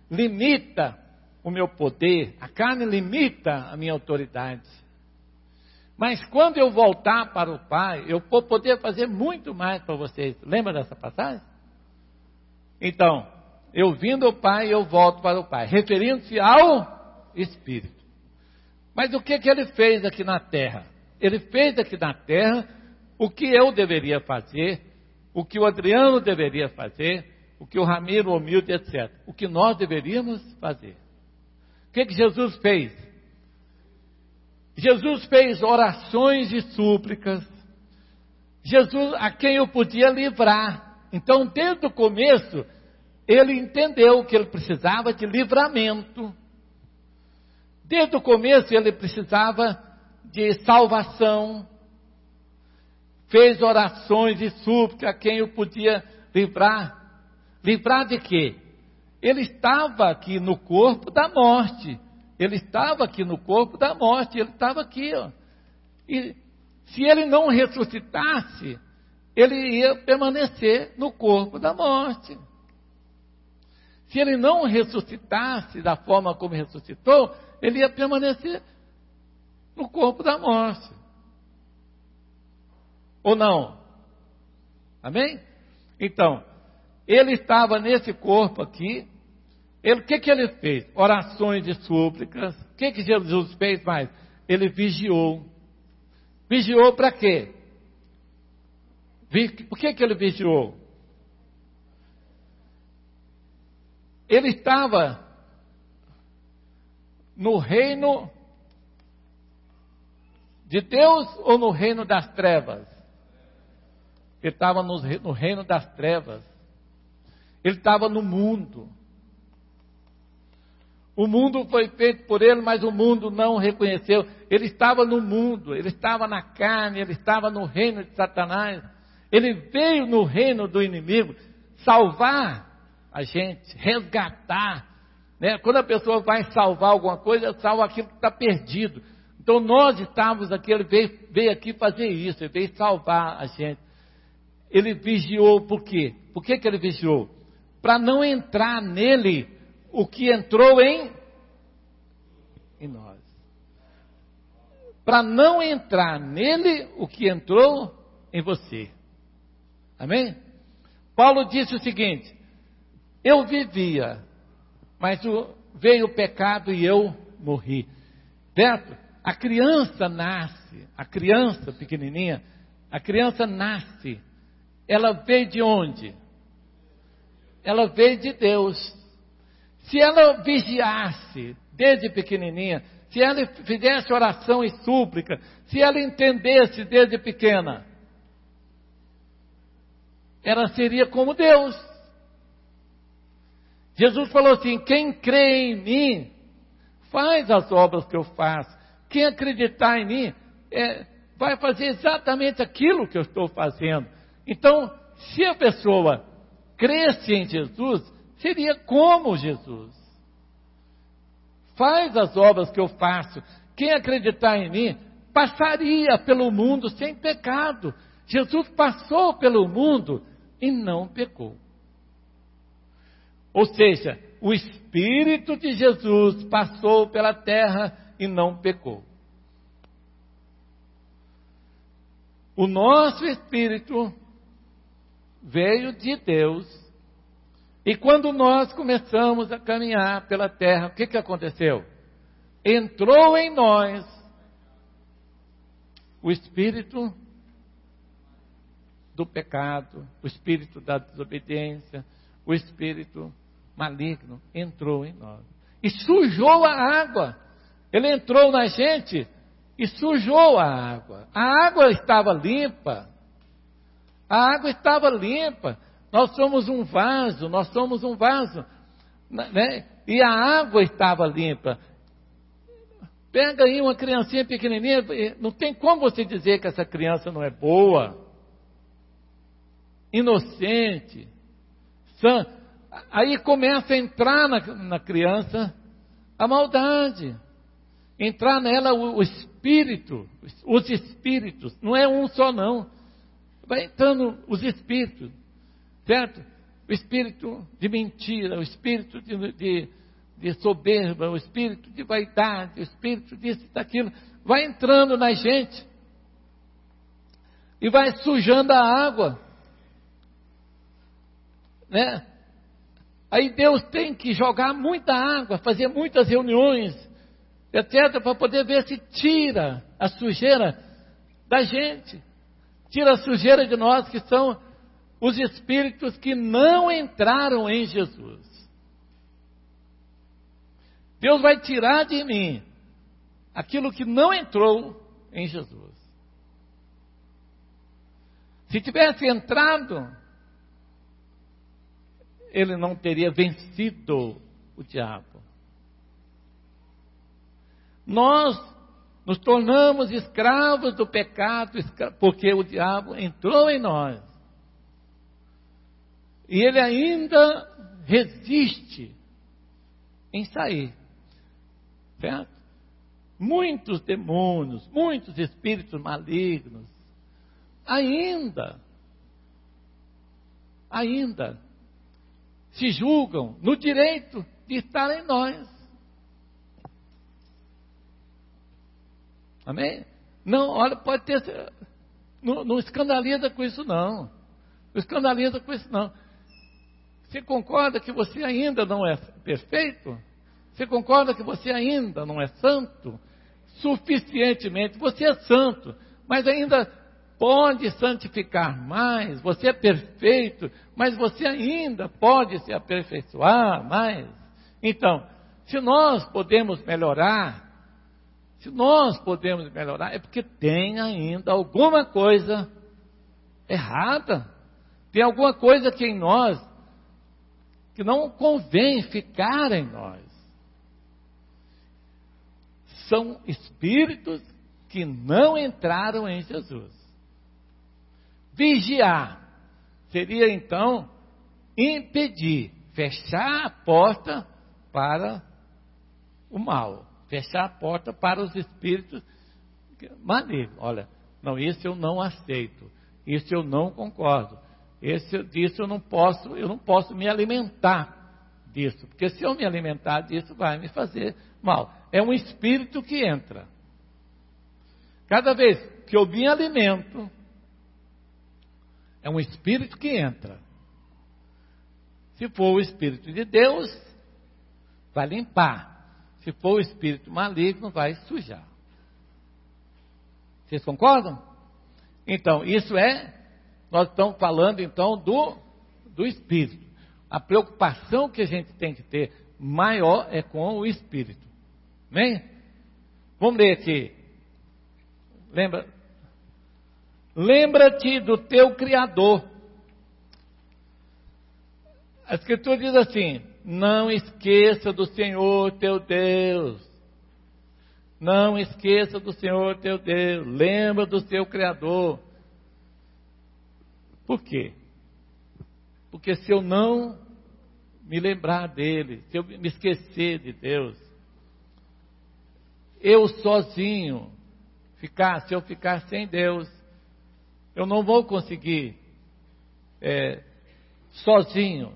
limita o meu poder, a carne limita a minha autoridade. Mas quando eu voltar para o Pai, eu vou poder fazer muito mais para vocês. Lembra dessa passagem? Então, eu vindo ao Pai, eu volto para o Pai, referindo-se ao Espírito. Mas o que, que ele fez aqui na terra? Ele fez aqui na terra o que eu deveria fazer, o que o Adriano deveria fazer, o que o Ramiro, o Humilde, etcétera. O que nós deveríamos fazer. O que, que Jesus fez? Jesus fez orações e súplicas. Jesus, a quem eu podia livrar. Então, desde o começo, ele entendeu que ele precisava de livramento. Desde o começo, ele precisava de salvação. Fez orações e súplicas a quem eu podia livrar. Livrar de quê? Ele estava aqui no corpo da morte. Ele estava aqui no corpo da morte. Ele estava aqui, ó. E se ele não ressuscitasse, ele ia permanecer no corpo da morte. Se ele não ressuscitasse da forma como ressuscitou, ele ia permanecer no corpo da morte. Ou não? Amém? Então, ele estava nesse corpo aqui. Ele, o que, que ele fez? Orações de súplicas. O que, que Jesus fez mais? Ele vigiou. Vigiou para quê? Por que, que ele vigiou? Ele estava no reino de Deus ou no reino das trevas? Ele estava no, no reino das trevas. Ele estava no mundo. O mundo foi feito por ele, mas o mundo não o reconheceu. Ele estava no mundo, ele estava na carne, ele estava no reino de Satanás. Ele veio no reino do inimigo salvar a gente, resgatar. Né? Quando a pessoa vai salvar alguma coisa, salva aquilo que está perdido. Então nós estávamos aqui, ele veio, veio aqui fazer isso, ele veio salvar a gente. Ele vigiou por quê? Por que, que ele vigiou? Para não entrar nele o que entrou em, em nós. Para não entrar nele o que entrou em você. Amém? Paulo disse o seguinte: eu vivia, mas o, veio o pecado e eu morri. Certo? A criança nasce, a criança pequenininha, a criança nasce. Ela veio de onde? Ela veio de Deus. Se ela vigiasse desde pequenininha, se ela fizesse oração e súplica, se ela entendesse desde pequena, ela seria como Deus. Jesus falou assim: quem crê em mim, faz as obras que eu faço. Quem acreditar em mim, é, vai fazer exatamente aquilo que eu estou fazendo. Então, se a pessoa cresce em Jesus, seria como Jesus. Faz as obras que eu faço. Quem acreditar em mim, passaria pelo mundo sem pecado. Jesus passou pelo mundo e não pecou. Ou seja, o Espírito de Jesus passou pela terra e não pecou. O nosso Espírito veio de Deus. E quando nós começamos a caminhar pela terra, o que, que aconteceu? Entrou em nós o espírito do pecado, o espírito da desobediência, o espírito maligno entrou em nós. E sujou a água. Ele entrou na gente e sujou a água. A água estava limpa. A água estava limpa. Nós somos um vaso, nós somos um vaso, né? E a água estava limpa. Pega aí uma criancinha pequenininha, não tem como você dizer que essa criança não é boa, inocente, sã. Aí começa a entrar na, na criança a maldade, entrar nela o, o espírito, os espíritos, não é um só não, vai entrando os espíritos. Certo? o espírito de mentira, o espírito de, de, de soberba, o espírito de vaidade, o espírito disso e daquilo, vai entrando na gente e vai sujando a água, né? Aí Deus tem que jogar muita água, fazer muitas reuniões, etcétera, para poder ver se tira a sujeira da gente, tira a sujeira de nós, que são os espíritos que não entraram em Jesus. Deus vai tirar de mim aquilo que não entrou em Jesus. Se tivesse entrado, ele não teria vencido o diabo. Nós nos tornamos escravos do pecado, porque o diabo entrou em nós. E ele ainda resiste em sair. Certo? Muitos demônios, muitos espíritos malignos, ainda, ainda, se julgam no direito de estar em nós. Amém? Não, olha, pode ter, não, não escandaliza com isso não, não escandaliza com isso não. Você concorda que você ainda não é perfeito? Você concorda que você ainda não é santo? Suficientemente, você é santo, mas ainda pode santificar mais. Você é perfeito, mas você ainda pode se aperfeiçoar mais. Então, se nós podemos melhorar, se nós podemos melhorar, é porque tem ainda alguma coisa errada. Tem alguma coisa que em nós, que não convém ficar em nós. São espíritos que não entraram em Jesus. Vigiar seria então impedir, fechar a porta para o mal, fechar a porta para os espíritos malignos. Olha, não, isso eu não aceito, isso eu não concordo, esse, disso eu não posso, eu não posso me alimentar disso, porque se eu me alimentar disso vai me fazer mal. É um espírito que entra. Cada vez que eu me alimento, é um espírito que entra. Se for o espírito de Deus, vai limpar. Se for o espírito maligno, vai sujar. Vocês concordam? Então, isso é, nós estamos falando então do, do espírito. A preocupação que a gente tem que ter maior é com o espírito. Amém? Vamos ler aqui. Lembra? Lembra-te do teu Criador. A Escritura diz assim: não esqueça do Senhor teu Deus. Não esqueça do Senhor teu Deus. Lembra do teu Criador. Por quê? Porque se eu não me lembrar dele, se eu me esquecer de Deus, eu sozinho, ficar, se eu ficar sem Deus, eu não vou conseguir, é, sozinho,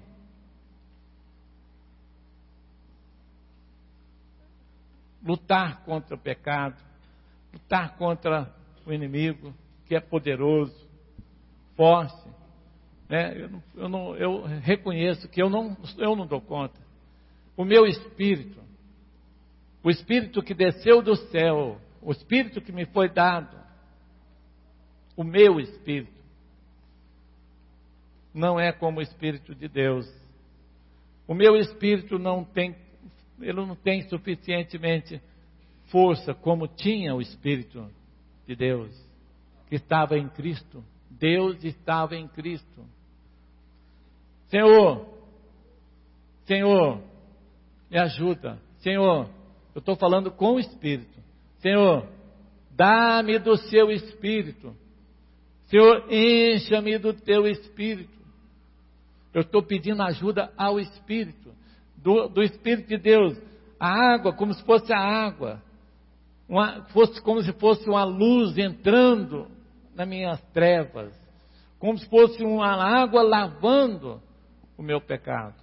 lutar contra o pecado, lutar contra o inimigo, que é poderoso, forte, né? Eu, não, eu, não, eu reconheço que eu não, eu não dou conta. O meu espírito, o espírito que desceu do céu, o espírito que me foi dado, o meu espírito, não é como o espírito de Deus. O meu espírito não tem, ele não tem suficientemente força como tinha o espírito de Deus, que estava em Cristo. Deus estava em Cristo. Senhor, Senhor, me ajuda. Senhor, eu estou falando com o Espírito. Senhor, dá-me do seu Espírito. Senhor, encha-me do teu Espírito. Eu estou pedindo ajuda ao Espírito, do, do Espírito de Deus. A água, como se fosse a água, uma, fosse como se fosse uma luz entrando nas minhas trevas, como se fosse uma água lavando o meu pecado.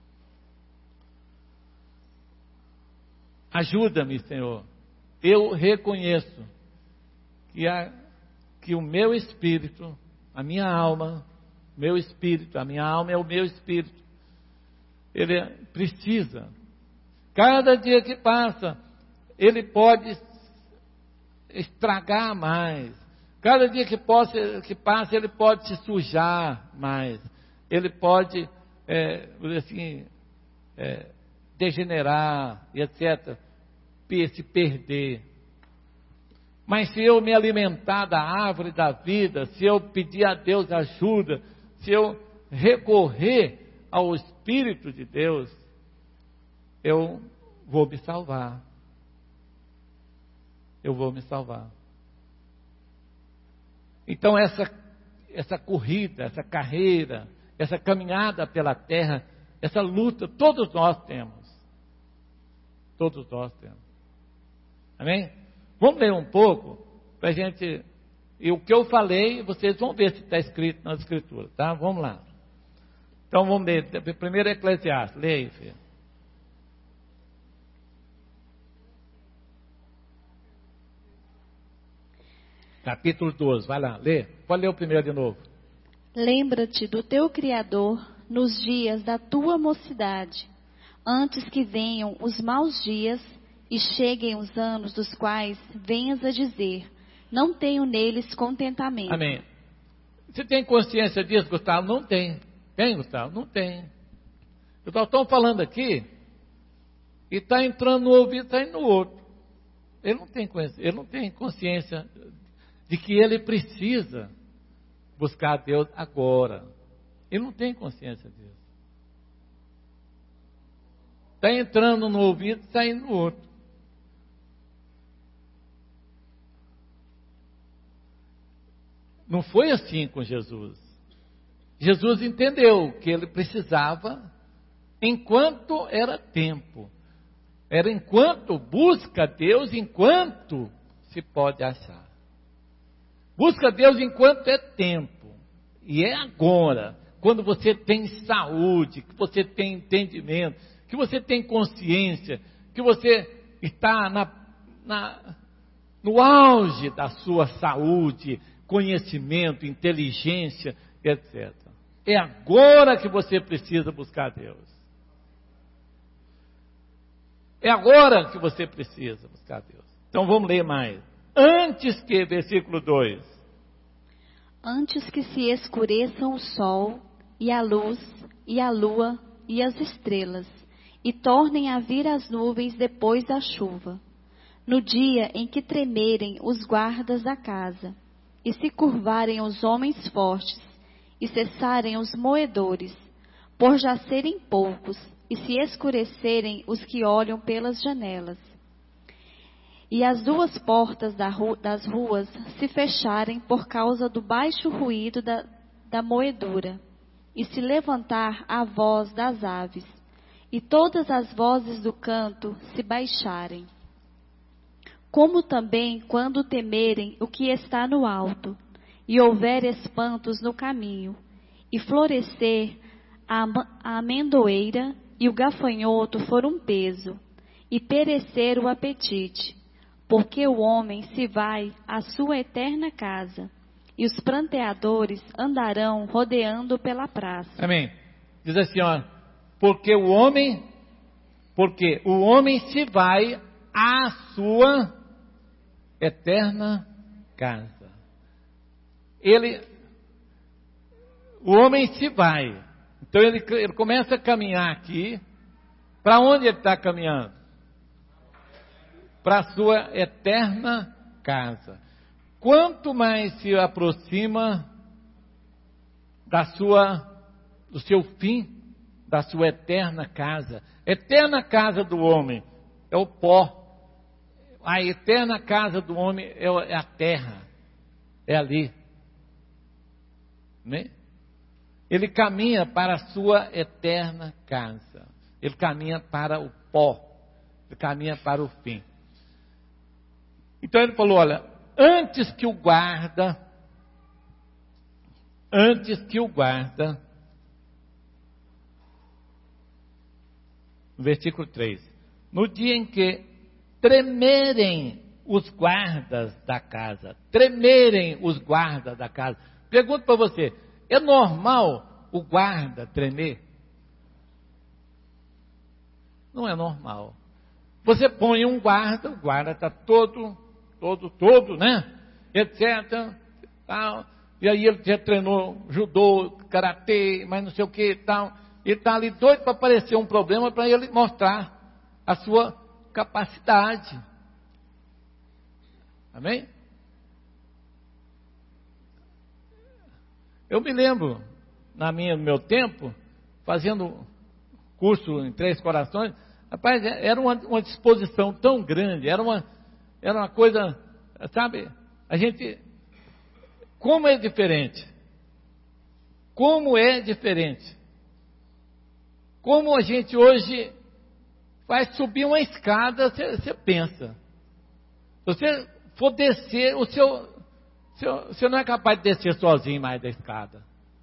Ajuda-me, Senhor. Eu reconheço que, a, que o meu espírito, a minha alma, meu espírito, a minha alma é o meu espírito. Ele precisa. Cada dia que passa, ele pode estragar mais. Cada dia que, possa, que passa, ele pode se sujar mais. Ele pode, é, assim, é, degenerar, etcétera, se perder. Mas se eu me alimentar da árvore da vida, se eu pedir a Deus ajuda, se eu recorrer ao Espírito de Deus, eu vou me salvar. Eu vou me salvar. Então essa, essa corrida, essa carreira, essa caminhada pela terra, essa luta, todos nós temos. Todos nós temos. Amém? Vamos ler um pouco, para a gente, e o que eu falei, vocês vão ver se está escrito nas escrituras, tá? Vamos lá. Então vamos ler, primeiro Eclesiastes, leia aí, filho. Capítulo doze, vai lá, lê. Pode ler o primeiro de novo. Lembra-te do teu Criador nos dias da tua mocidade, antes que venham os maus dias e cheguem os anos dos quais venhas a dizer, não tenho neles contentamento. Amém. Você tem consciência disso, Gustavo? Não tem. Tem, Gustavo? Não tem. Estão falando aqui, e está entrando no ouvido, está indo no outro. Ele não tem consciência, ele não tem consciência de que ele precisa buscar a Deus agora. Ele não tem consciência disso. Está entrando no ouvido, está indo no outro. Não foi assim com Jesus. Jesus entendeu que ele precisava, enquanto era tempo. Era enquanto busca Deus, enquanto se pode achar. Busca Deus enquanto é tempo. E é agora, quando você tem saúde, que você tem entendimento, que você tem consciência, que você está na, na, no auge da sua saúde, conhecimento, inteligência, etcétera. É agora que você precisa buscar Deus. É agora que você precisa buscar Deus. Então vamos ler mais. Antes que, versículo dois. Antes que se escureçam o sol, e a luz, e a lua, e as estrelas, e tornem a vir as nuvens depois da chuva, no dia em que tremerem os guardas da casa, e se curvarem os homens fortes, e cessarem os moedores, por já serem poucos, e se escurecerem os que olham pelas janelas, e as duas portas das ruas se fecharem por causa do baixo ruído da, da moedura, e se levantar a voz das aves, e todas as vozes do canto se baixarem. Como também quando temerem o que está no alto, e houver espantos no caminho, e florescer a, a amendoeira e o gafanhoto for um peso, e perecer o apetite, porque o homem se vai à sua eterna casa, e os pranteadores andarão rodeando pela praça. Amém. Diz assim, ó, porque o homem, porque o homem se vai à sua eterna casa. Ele, o homem se vai. Então ele, ele começa a caminhar aqui. Para onde ele está caminhando? Para a sua eterna casa. Quanto mais se aproxima da sua, do seu fim, da sua eterna casa. Eterna casa do homem é o pó. A eterna casa do homem é a terra. É ali. Né? Ele caminha para a sua eterna casa. Ele caminha para o pó. Ele caminha para o fim. Então ele falou, olha, antes que o guarda, antes que o guarda no versículo três. No dia em que tremerem os guardas da casa, tremerem os guardas da casa. Pergunto para você, é normal o guarda tremer? Não é normal. Você põe um guarda, o guarda está todo, todo, todo, né? Etc. Tal. E aí ele já treinou judô, karatê, mas não sei o que tal. E está ali doido para aparecer um problema para ele mostrar a sua capacidade. Amém? Eu me lembro, na minha, no meu tempo, fazendo curso em Três Corações, rapaz, era uma, uma disposição tão grande, era uma, era uma coisa, sabe, a gente, como é diferente, como é diferente, como a gente hoje vai subir uma escada, você, você pensa, se você for descer, o seu, seu, você não é capaz de descer sozinho mais da escada,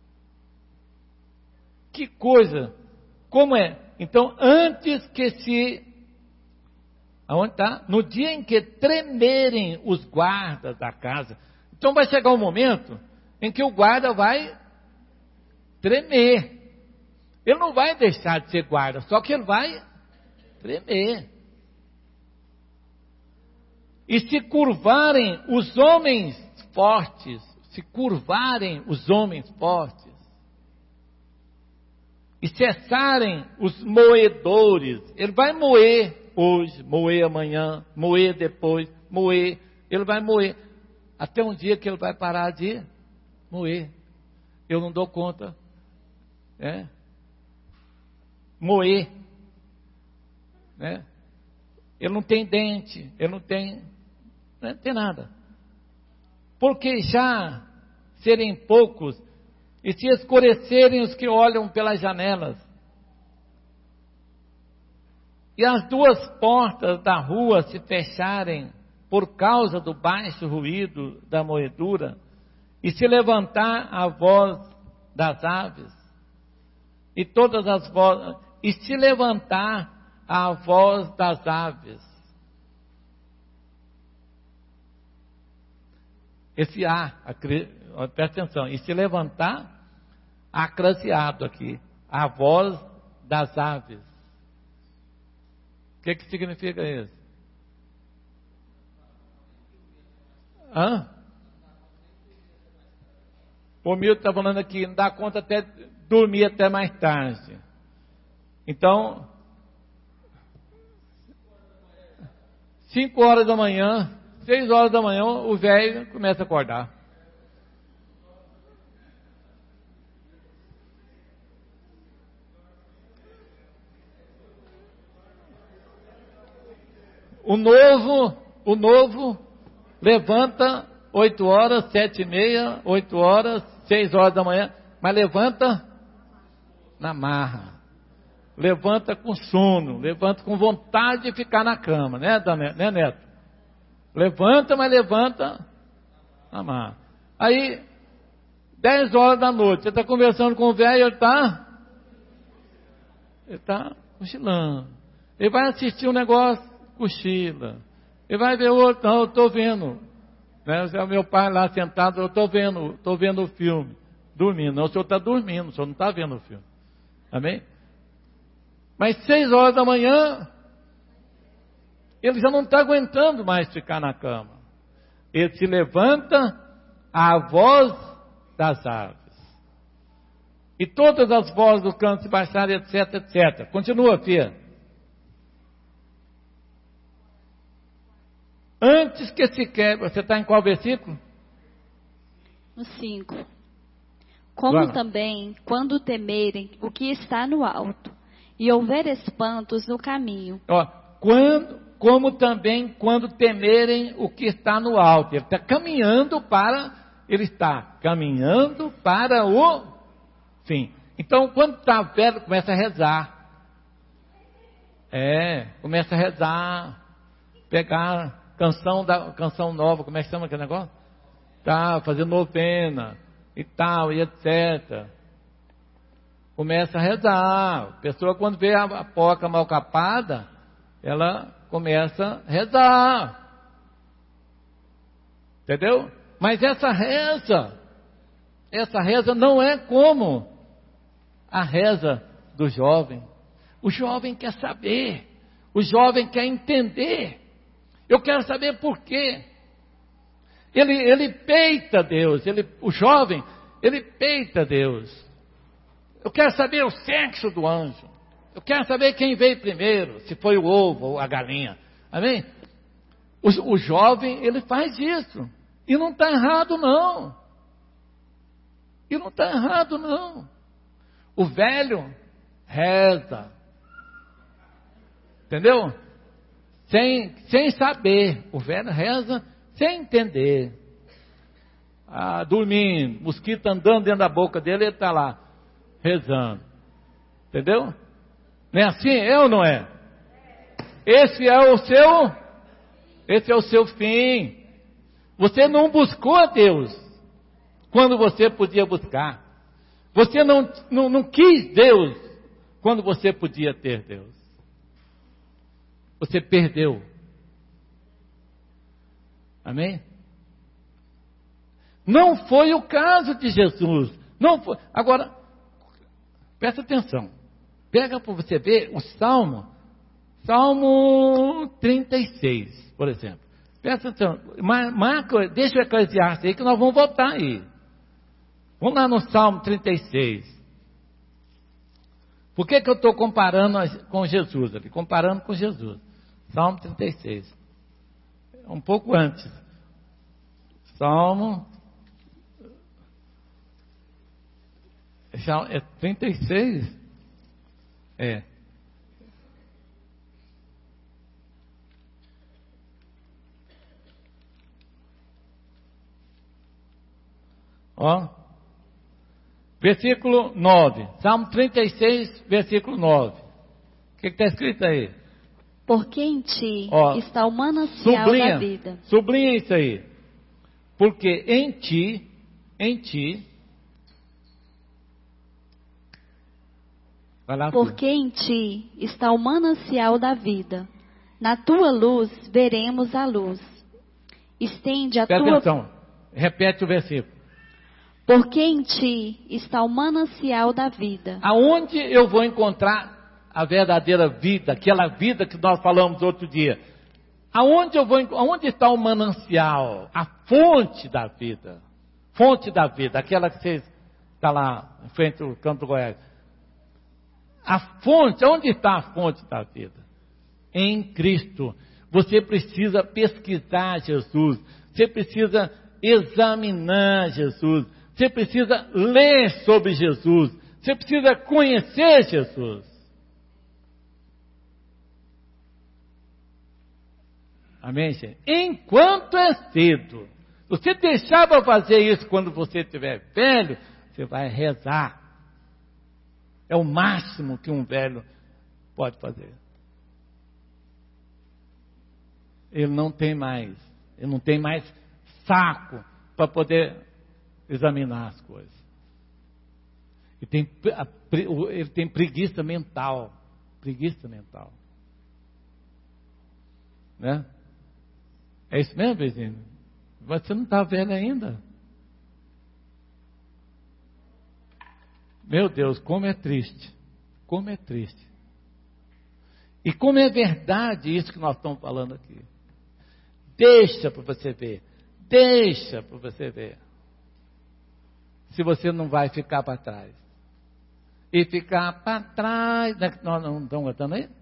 que coisa, como é? Então, antes que se, aonde está? No dia em que tremerem os guardas da casa, então vai chegar um momento em que o guarda vai tremer. Ele não vai deixar de ser guarda, só que ele vai tremer. E se curvarem os homens fortes, se curvarem os homens fortes, e cessarem os moedores, ele vai moer hoje, moer amanhã, moer depois, moer, ele vai moer, até um dia que ele vai parar de moer. Eu não dou conta, né? Moer, né? Ele não tem dente, ele não tem, não tem nada, porque já serem poucos, e se escurecerem os que olham pelas janelas, e as duas portas da rua se fecharem por causa do baixo ruído da moedura, e se levantar a voz das aves, e todas as vozes, e se levantar a voz das aves. Esse A, a, presta atenção, e se levantar, acraseado aqui, a voz das aves. O que que significa isso? Hã? O Milton está falando aqui, não dá conta até dormir até mais tarde. Então, cinco horas da manhã, seis horas da manhã, o velho começa a acordar. O novo, o novo levanta oito horas, sete e meia, oito horas, seis horas da manhã, mas levanta na marra, levanta com sono, levanta com vontade de ficar na cama, né, né, Neto? Levanta, mas levanta na marra. Aí, dez horas da noite, você está conversando com o velho, ele está, ele está cochilando, ele vai assistir um negócio, cochila, ele vai ver outro, não, eu estou vendo, né? O meu pai lá sentado, eu estou vendo, estou vendo o filme, dormindo, não, o senhor está dormindo, o senhor não está vendo o filme, amém? Mas seis horas da manhã, ele já não está aguentando mais ficar na cama, ele se levanta à voz das aves, e todas as vozes do canto se baixarem, etc, etc, continua, filha. Antes que se quebre, você está em qual versículo? No cinco. Como Agora. Também, quando temerem o que está no alto, e houver espantos no caminho. Ó, quando, como também quando temerem o que está no alto. Ele está caminhando para, ele está caminhando para o fim. Então, quando está velho, começa a rezar. É, começa a rezar, pegar canção, da, canção nova, como é que chama aquele negócio? Tá, fazer novena e tal, e etcétera. começa a rezar. A pessoa, quando vê a, a porca mal capada, ela começa a rezar. Entendeu? Mas essa reza, essa reza não é como a reza do jovem. O jovem quer saber, o jovem quer entender. Eu quero saber por quê. Ele, ele peita Deus, ele, o jovem, ele peita Deus. Eu quero saber o sexo do anjo. Eu quero saber quem veio primeiro, se foi o ovo ou a galinha. Amém? O, o jovem, ele faz isso. E não está errado, não. E não está errado, não. O velho reza. Entendeu? Sem, sem saber. O velho reza sem entender. Ah, dormindo, mosquito andando dentro da boca dele, ele está lá, rezando. Entendeu? Não é assim? É ou não é? Esse é o seu, esse é o seu fim. Você não buscou a Deus quando você podia buscar. Você não, não, não quis Deus quando você podia ter Deus. Você perdeu. Amém? Não foi o caso de Jesus. Não foi. Agora, presta atenção. Pega para você ver o Salmo, Salmo trinta e seis, por exemplo. Presta atenção. Marca, deixa o Eclesiastes aí que nós vamos voltar aí. Vamos lá no Salmo trinta e seis. Por que que eu estou comparando com Jesus ali? Comparando com Jesus. Salmo trinta e seis. Um pouco antes. Salmo. É trinta e seis? É. Ó. Versículo nove. Salmo trinta e seis, versículo nove. O que está escrito aí? Porque em ti Ó, está o manancial sublinha, da vida. Sublinha isso aí. Porque em ti, em ti, vai lá, Porque filho. em ti está o manancial da vida. Na tua luz veremos a luz. Estende a Presta tua... atenção. Repete o versículo. Porque em ti está o manancial da vida. Aonde eu vou encontrar a verdadeira vida, aquela vida que nós falamos outro dia? Aonde eu vou, aonde está o manancial, a fonte da vida? Fonte da vida, aquela que você está lá em frente ao Campo do Goiás. A fonte, onde está a fonte da vida? Em Cristo. Você precisa pesquisar Jesus, você precisa examinar Jesus, você precisa ler sobre Jesus, você precisa conhecer Jesus. Amém, gente? Enquanto é cedo. Você deixar para fazer isso quando você estiver velho, você vai rezar. É o máximo que um velho pode fazer. Ele não tem mais, ele não tem mais saco para poder examinar as coisas. Ele tem, ele tem preguiça mental, preguiça mental. Né? É isso mesmo, vizinho? Você não está velho ainda. Meu Deus, como é triste. Como é triste. E como é verdade isso que nós estamos falando aqui. Deixa para você ver. Deixa para você ver. Se você não vai ficar para trás. E ficar para trás. Né? Nós não estamos cantando aí?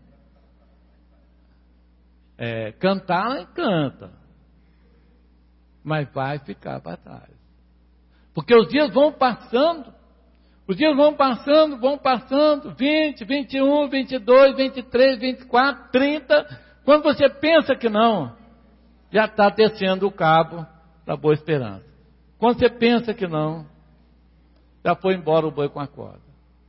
É, cantar, canta. Mas vai ficar para trás. Porque os dias vão passando. Os dias vão passando, vão passando. vinte, vinte e um, vinte e dois, vinte e três, vinte e quatro, trinta. Quando você pensa que não, já está descendo o cabo da Boa Esperança. Quando você pensa que não, já foi embora o boi com a corda.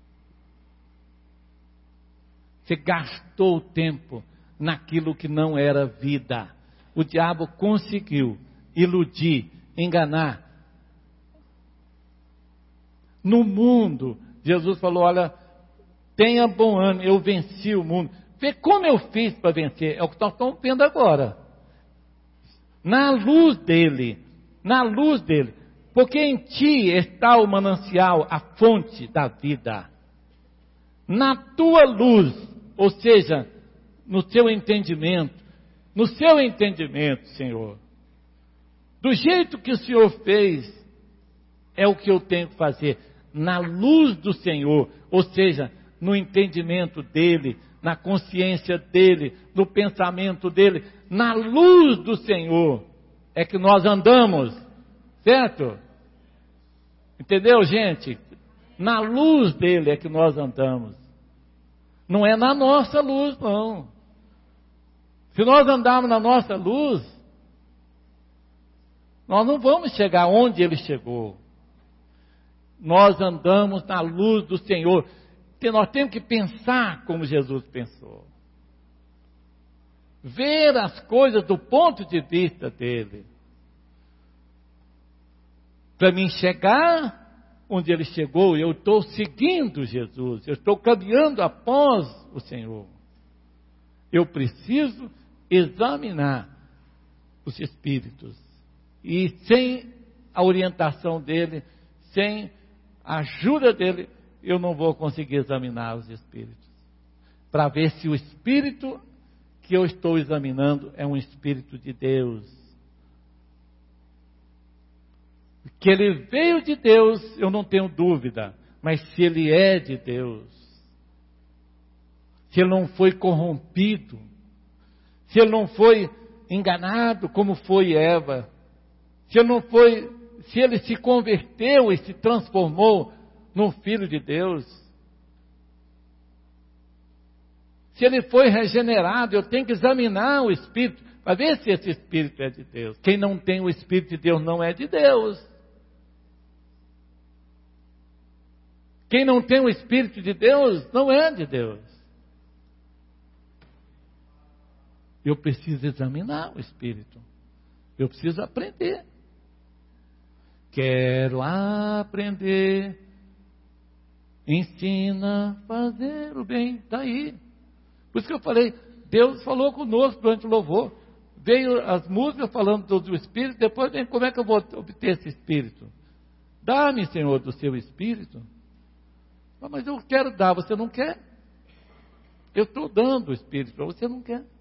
Você gastou o tempo naquilo que não era vida. O diabo conseguiu iludir, enganar. No mundo Jesus falou, olha, tenha bom ânimo, eu venci o mundo. Vê como eu fiz para vencer, é o que nós estamos vendo agora. Na luz dele, na luz dele, porque em ti está o manancial, a fonte da vida. Na tua luz, ou seja, no teu entendimento, no seu entendimento, Senhor. Do jeito que o Senhor fez, é o que eu tenho que fazer, na luz do Senhor, ou seja, no entendimento dele, na consciência dele, no pensamento dele, na luz do Senhor, é que nós andamos, certo? Entendeu, gente? Na luz dele é que nós andamos, não é na nossa luz, não. Se nós andarmos na nossa luz, nós não vamos chegar onde ele chegou. Nós andamos na luz do Senhor. Nós temos que pensar como Jesus pensou. Ver as coisas do ponto de vista dele. Para mim chegar onde ele chegou, eu estou seguindo Jesus. Eu estou caminhando após o Senhor. Eu preciso examinar os espíritos. E sem a orientação dele, sem a ajuda dele, eu não vou conseguir examinar os espíritos. Para ver se o espírito que eu estou examinando é um espírito de Deus. Que ele veio de Deus, eu não tenho dúvida. Mas se ele é de Deus, se ele não foi corrompido, se ele não foi enganado como foi Eva, se ele não foi, se ele se converteu e se transformou num filho de Deus, se ele foi regenerado, eu tenho que examinar o espírito para ver se esse espírito é de Deus. Quem não tem o espírito de Deus não é de Deus. Quem não tem o espírito de Deus não é de Deus. Eu preciso examinar o espírito. Eu preciso aprender. Quero aprender, ensina a fazer o bem. Está aí. Por isso que eu falei, Deus falou conosco durante o louvor. Veio as músicas falando do, do Espírito, depois vem como é que eu vou obter esse Espírito? Dá-me, Senhor, do seu Espírito. Ah, mas eu quero dar, você não quer? Eu estou dando o Espírito para você, não quer.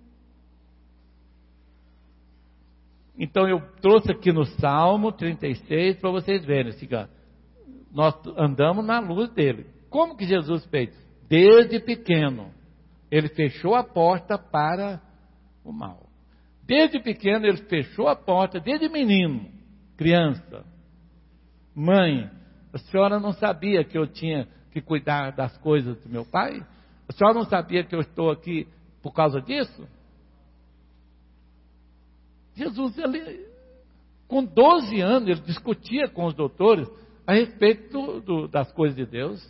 Então eu trouxe aqui no Salmo trinta e seis para vocês verem. Assim, ó, nós andamos na luz dele. Como que Jesus fez? Desde pequeno, ele fechou a porta para o mal. Desde pequeno ele fechou a porta, desde menino, criança. Mãe, a senhora não sabia que eu tinha que cuidar das coisas do meu pai? A senhora não sabia que eu estou aqui por causa disso? Jesus, ele, com doze anos, ele discutia com os doutores a respeito do, do, das coisas de Deus.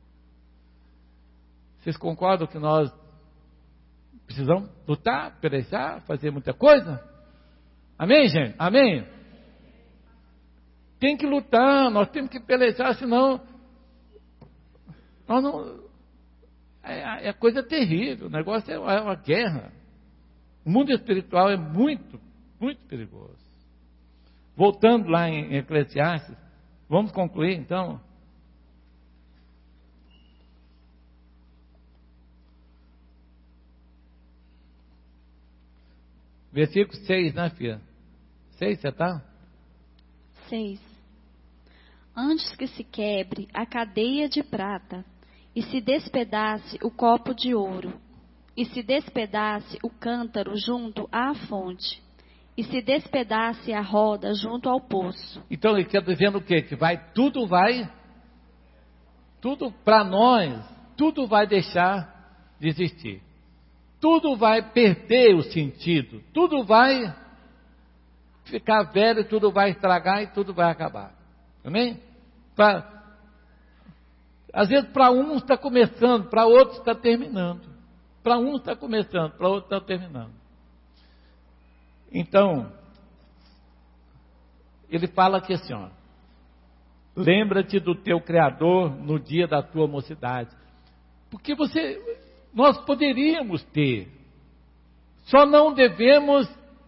Vocês concordam que nós precisamos lutar, pelejar, fazer muita coisa? Amém, gente? Amém? Tem que lutar, nós temos que pelejar, senão nós não, é, é coisa terrível, o negócio é, é uma guerra. O mundo espiritual é muito, muito perigoso. Voltando lá em Eclesiastes, vamos concluir então. Versículo seis, né, filha? seis, você está? seis. Antes que se quebre a cadeia de prata, e se despedace o copo de ouro, e se despedace o cântaro junto à fonte, e se despedace a roda junto ao poço. Então ele está dizendo o quê? Que vai, tudo vai, tudo para nós, tudo vai deixar de existir. Tudo vai perder o sentido, tudo vai ficar velho, tudo vai estragar e tudo vai acabar. Amém? Pra, às vezes para um está começando, para outros está terminando. Para um está começando, para outro está terminando. Então, ele fala aqui assim, ó, Lembra-te do teu Criador no dia da tua mocidade. Porque você, nós poderíamos ter, só não devemos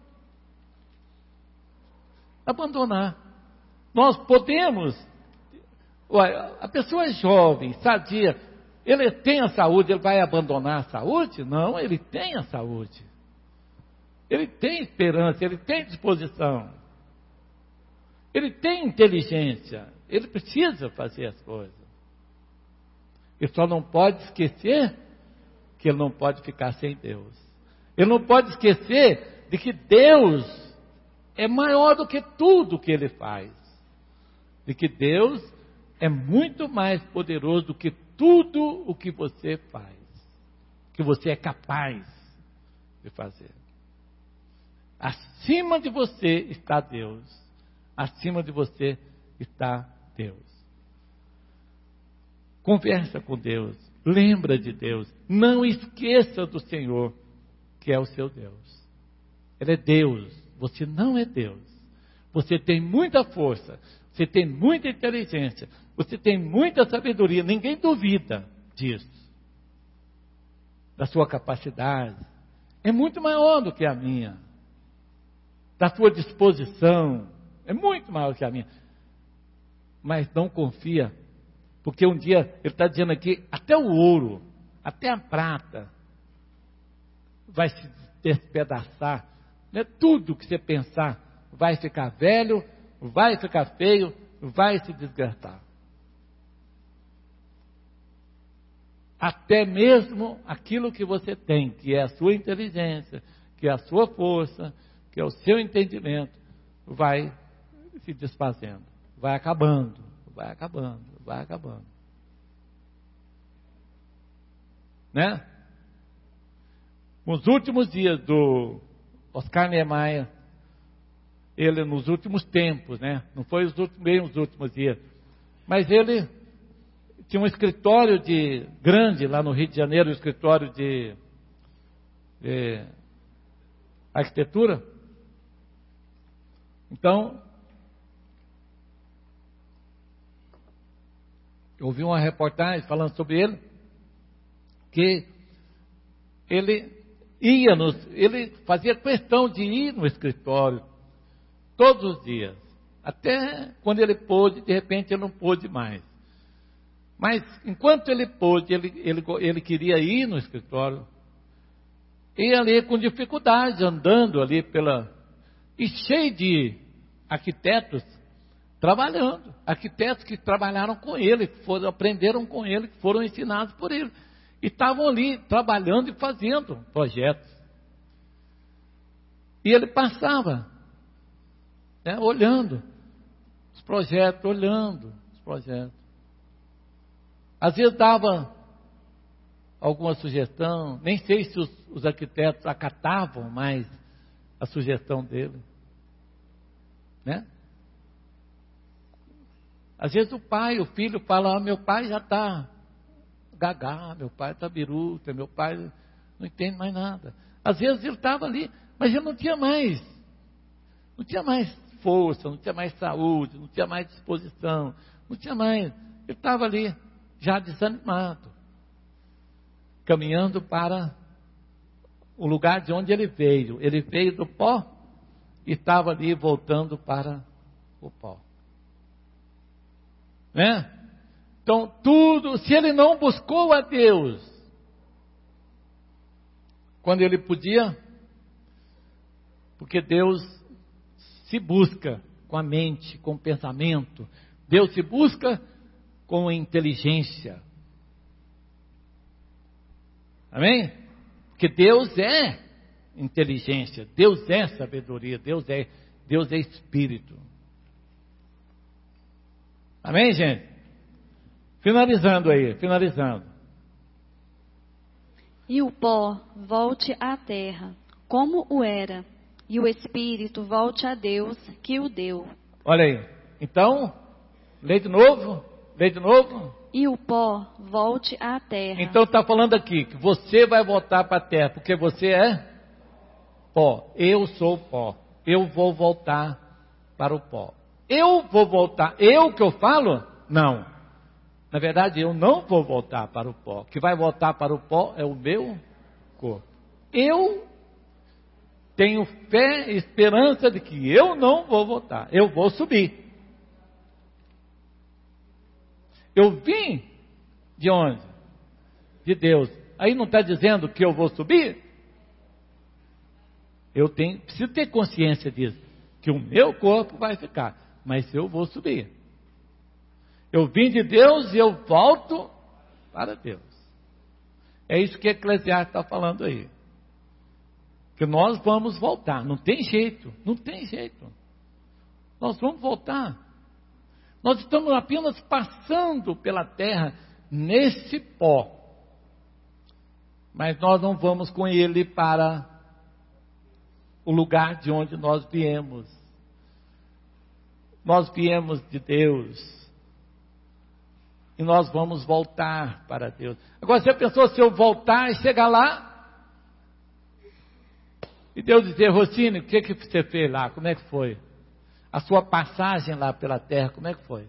abandonar. Nós podemos, a pessoa é jovem, sadia, ele tem a saúde, ele vai abandonar a saúde? Não, ele tem a saúde. Ele tem esperança, ele tem disposição. Ele tem inteligência, ele precisa fazer as coisas. Ele só não pode esquecer que ele não pode ficar sem Deus. Ele não pode esquecer de que Deus é maior do que tudo que ele faz. De que Deus é muito mais poderoso do que tudo o que você faz. Que você é capaz de fazer. Acima de você está Deus. Acima de você está Deus. Conversa com Deus. Lembra de Deus. Não esqueça do Senhor, que é o seu Deus. Ele é Deus. Você não é Deus. Você tem muita força. Você tem muita inteligência. Você tem muita sabedoria. Ninguém duvida disso. Da sua capacidade. É muito maior do que a minha. Da sua disposição. É muito maior que a minha. Mas não confia. Porque um dia, ele está dizendo aqui, até o ouro, até a prata, vai se despedaçar. Né? Tudo que você pensar vai ficar velho, vai ficar feio, vai se desgastar. Até mesmo aquilo que você tem, que é a sua inteligência, que é a sua força, que é o seu entendimento, vai se desfazendo, vai acabando, vai acabando, vai acabando. Né? Nos últimos dias do Oscar Niemeyer, ele nos últimos tempos, né? Não foi os últimos, bem os últimos dias, mas ele tinha um escritório de, grande lá no Rio de Janeiro, um escritório de, de arquitetura. Então, eu ouvi uma reportagem falando sobre ele, que ele ia, nos, ele fazia questão de ir no escritório todos os dias, até quando ele pôde, de repente ele não pôde mais. Mas enquanto ele pôde, ele, ele, ele queria ir no escritório, ia ali com dificuldade, andando ali pela... E cheio de arquitetos trabalhando, arquitetos que trabalharam com ele, que foram, aprenderam com ele, que foram ensinados por ele. E estavam ali trabalhando e fazendo projetos. E ele passava, né, olhando os projetos, olhando os projetos. Às vezes dava alguma sugestão, nem sei se os, os arquitetos acatavam mais a sugestão dele. Né? Às vezes o pai, o filho fala, ah, meu pai já está gagá, meu pai está biruta, meu pai não entende mais nada. Às vezes ele estava ali, mas ele não tinha mais, não tinha mais força, não tinha mais saúde, não tinha mais disposição, não tinha mais, ele estava ali, já desanimado, caminhando para o lugar de onde ele veio. Ele veio do pó e estava ali voltando para o pó. Né? Então, tudo, se ele não buscou a Deus, quando ele podia, porque Deus se busca com a mente, com o pensamento, Deus se busca com a inteligência. Amém? Porque Deus é inteligência, Deus é sabedoria, Deus é, Deus é espírito. Amém, gente? Finalizando aí, finalizando. E o pó volte à terra, como o era, e o espírito volte a Deus que o deu. Olha aí, então, lê de novo, lê de novo. E o pó volte à terra. Então está falando aqui, que você vai voltar para a terra, porque você é pó, eu sou pó, eu vou voltar para o pó. Eu vou voltar. Eu que eu falo? Não. Na verdade, eu não vou voltar para o pó. O que vai voltar para o pó é o meu corpo. Eu tenho fé e esperança de que eu não vou voltar. Eu vou subir. Eu vim de onde? De Deus. Aí não está dizendo que eu vou subir? Eu tenho, preciso ter consciência disso. Que o meu corpo vai ficar. Mas eu vou subir. Eu vim de Deus e eu volto para Deus. É isso que Eclesiastes está falando aí. Que nós vamos voltar. Não tem jeito. Não tem jeito. Nós vamos voltar. Nós estamos apenas passando pela terra nesse pó. Mas nós não vamos com ele para o lugar de onde nós viemos. Nós viemos de Deus. E nós vamos voltar para Deus. Agora, você pensou se eu voltar e chegar lá? E Deus dizer, Rocine, o que, que você fez lá? Como é que foi? A sua passagem lá pela terra, como é que foi?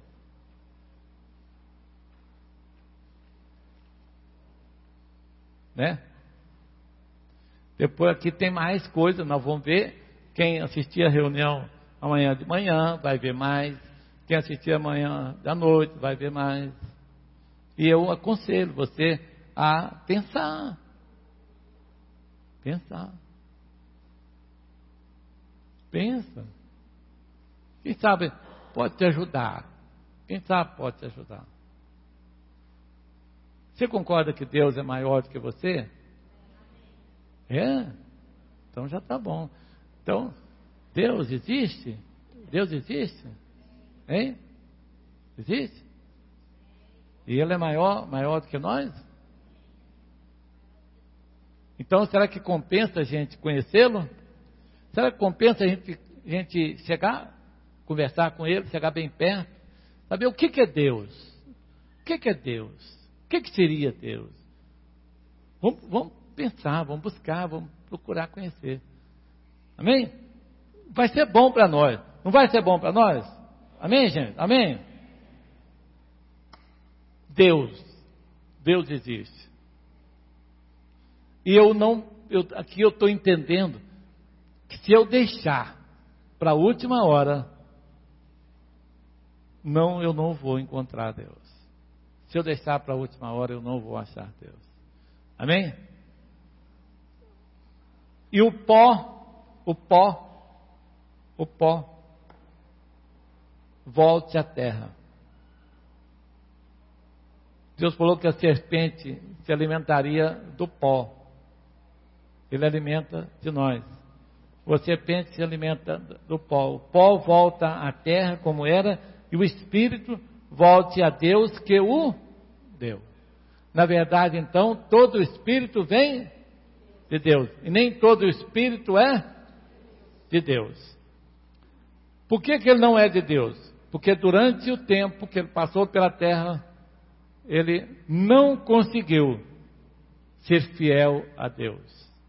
Né? Depois aqui tem mais coisas, nós vamos ver. Quem assistir a reunião amanhã de manhã vai ver mais. Quem assistir amanhã da noite vai ver mais. E eu aconselho você a pensar. Pensar. Pensa. Quem sabe pode te ajudar. Quem sabe pode te ajudar. Você concorda que Deus é maior do que você? É? Então já está bom. Então, Deus existe? Deus existe? Hein? Existe? E Ele é maior, maior do que nós? Então, será que compensa a gente conhecê-lo? Será que compensa a gente, a gente chegar, conversar com Ele, chegar bem perto? Saber o que, que é Deus? O que, que é Deus? O que, que seria Deus? Vamos, vamos pensar, vamos buscar, vamos procurar conhecer. Amém? Vai ser bom para nós. Não vai ser bom para nós? Amém, gente? Amém? Deus. Deus existe. E eu não, eu, aqui eu estou entendendo que se eu deixar para a última hora, não, eu não vou encontrar Deus. Se eu deixar para a última hora, eu não vou achar Deus. Amém? E o pó, o pó, o pó, volte à terra. Deus falou que a serpente se alimentaria do pó. Ele alimenta de nós. A serpente se alimenta do pó. O pó volta à terra como era, e o espírito volte a Deus que o deu. Na verdade, então, todo espírito vem de Deus. E nem todo espírito é de Deus. Por que que ele não é de Deus? Porque durante o tempo que ele passou pela terra, ele não conseguiu ser fiel a Deus.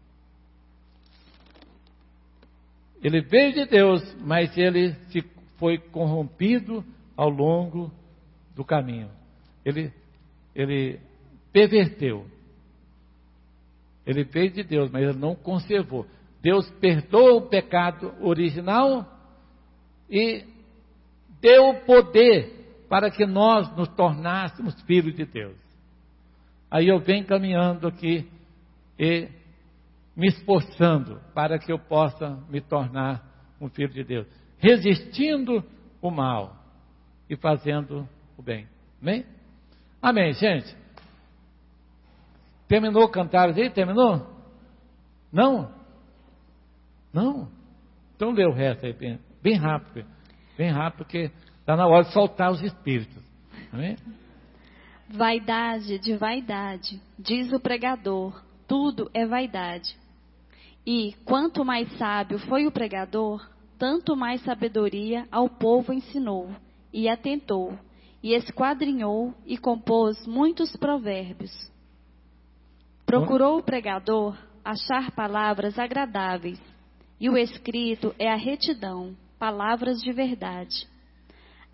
Ele veio de Deus, mas ele se foi corrompido ao longo do caminho. Ele, ele perverteu. Ele veio de Deus, mas ele não conservou. Deus perdoou o pecado original e deu poder para que nós nos tornássemos filhos de Deus. Aí eu venho caminhando aqui e me esforçando para que eu possa me tornar um filho de Deus, resistindo o mal e fazendo o bem. Amém? Amém, gente? Terminou o cantar aí? Terminou? Não? Não? Então lê o resto aí, bem, bem rápido. Bem rápido, porque está na hora de soltar os espíritos. Amém? Vaidade de vaidade, diz o pregador, tudo é vaidade. E, quanto mais sábio foi o pregador, tanto mais sabedoria ao povo ensinou, e atentou, e esquadrinhou, e compôs muitos provérbios. Procurou o pregador achar palavras agradáveis, e o escrito é a retidão, palavras de verdade.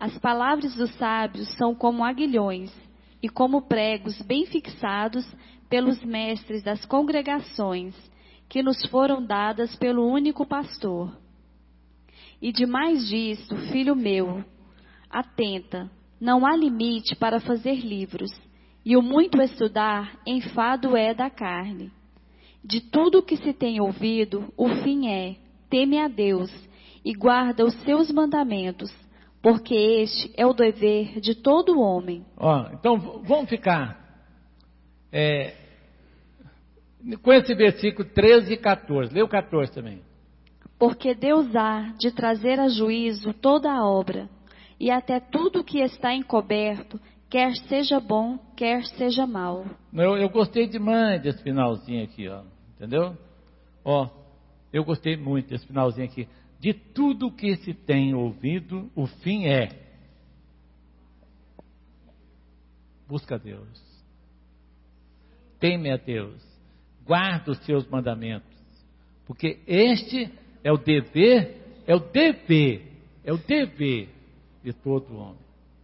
As palavras dos sábios são como aguilhões e como pregos bem fixados pelos mestres das congregações, que nos foram dadas pelo único pastor. E demais disto, filho meu, atenta, não há limite para fazer livros, e o muito estudar enfado é da carne. De tudo o que se tem ouvido, o fim é, teme a Deus, e guarda os seus mandamentos, porque este é o dever de todo homem. Ó, então vamos ficar é, com esse versículo treze e quatorze. Lê o quatorze também. Porque Deus há de trazer a juízo toda a obra, e até tudo que está encoberto, quer seja bom, quer seja mal. Eu, eu gostei demais desse finalzinho aqui, ó, entendeu? Ó, eu gostei muito desse finalzinho aqui. De tudo que se tem ouvido, o fim é: busca a Deus, teme a Deus, guarda os seus mandamentos, porque este é o dever, é o dever, é o dever de todo homem.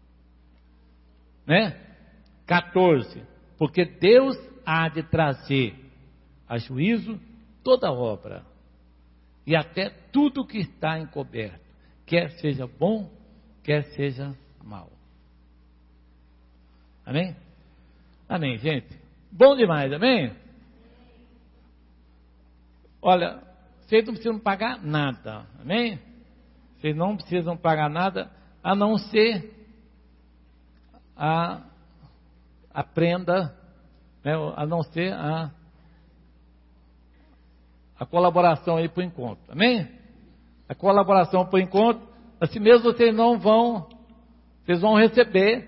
Né? quatorze. Porque Deus há de trazer a juízo toda obra, e até tudo que está encoberto, quer seja bom, quer seja mal. Amém? Amém, gente? Bom demais, amém? Olha, vocês não precisam pagar nada, amém? Vocês não precisam pagar nada, a não ser a, a prenda, né, a não ser a, a colaboração aí para o encontro, amém? A colaboração para o encontro, assim mesmo vocês não vão, vocês vão receber,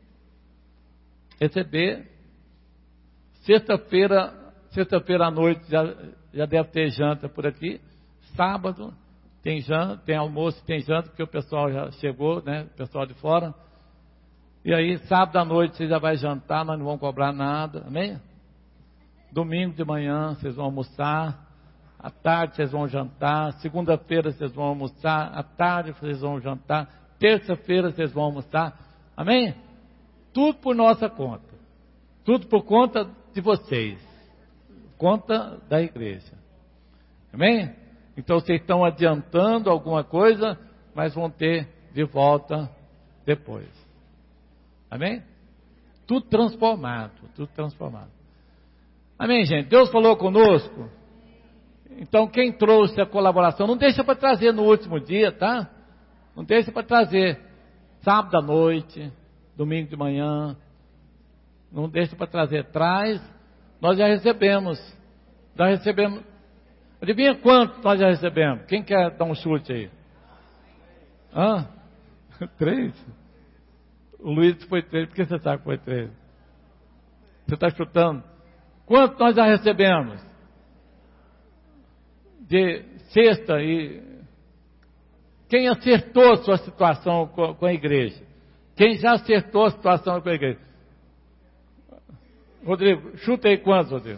receber, sexta-feira, sexta-feira à noite já, já deve ter janta por aqui, sábado tem janta, tem almoço, tem janta, porque o pessoal já chegou, né, o pessoal de fora. E aí, sábado à noite, você já vai jantar, nós não vamos cobrar nada, amém? Domingo de manhã, vocês vão almoçar. À tarde, vocês vão jantar. Segunda-feira, vocês vão almoçar. À tarde, vocês vão jantar. Terça-feira, vocês vão almoçar. Amém? Tudo por nossa conta. Tudo por conta de vocês. Conta da igreja. Amém? Então, vocês estão adiantando alguma coisa, mas vão ter de volta depois. Amém? Tudo transformado, tudo transformado. Amém, gente? Deus falou conosco. Então, quem trouxe a colaboração, não deixa para trazer no último dia, tá? Não deixa para trazer sábado à noite, domingo de manhã. Não deixa para trazer. Traz, nós já recebemos. Já recebemos. Adivinha quanto nós já recebemos? Quem quer dar um chute aí? Hã? Três? O Luiz foi três. Por que você sabe que foi três? Você está chutando? Quanto nós já recebemos? De sexta e... Quem acertou a sua situação com, com a igreja? Quem já acertou a situação com a igreja? Rodrigo, chuta aí quantos, Rodrigo?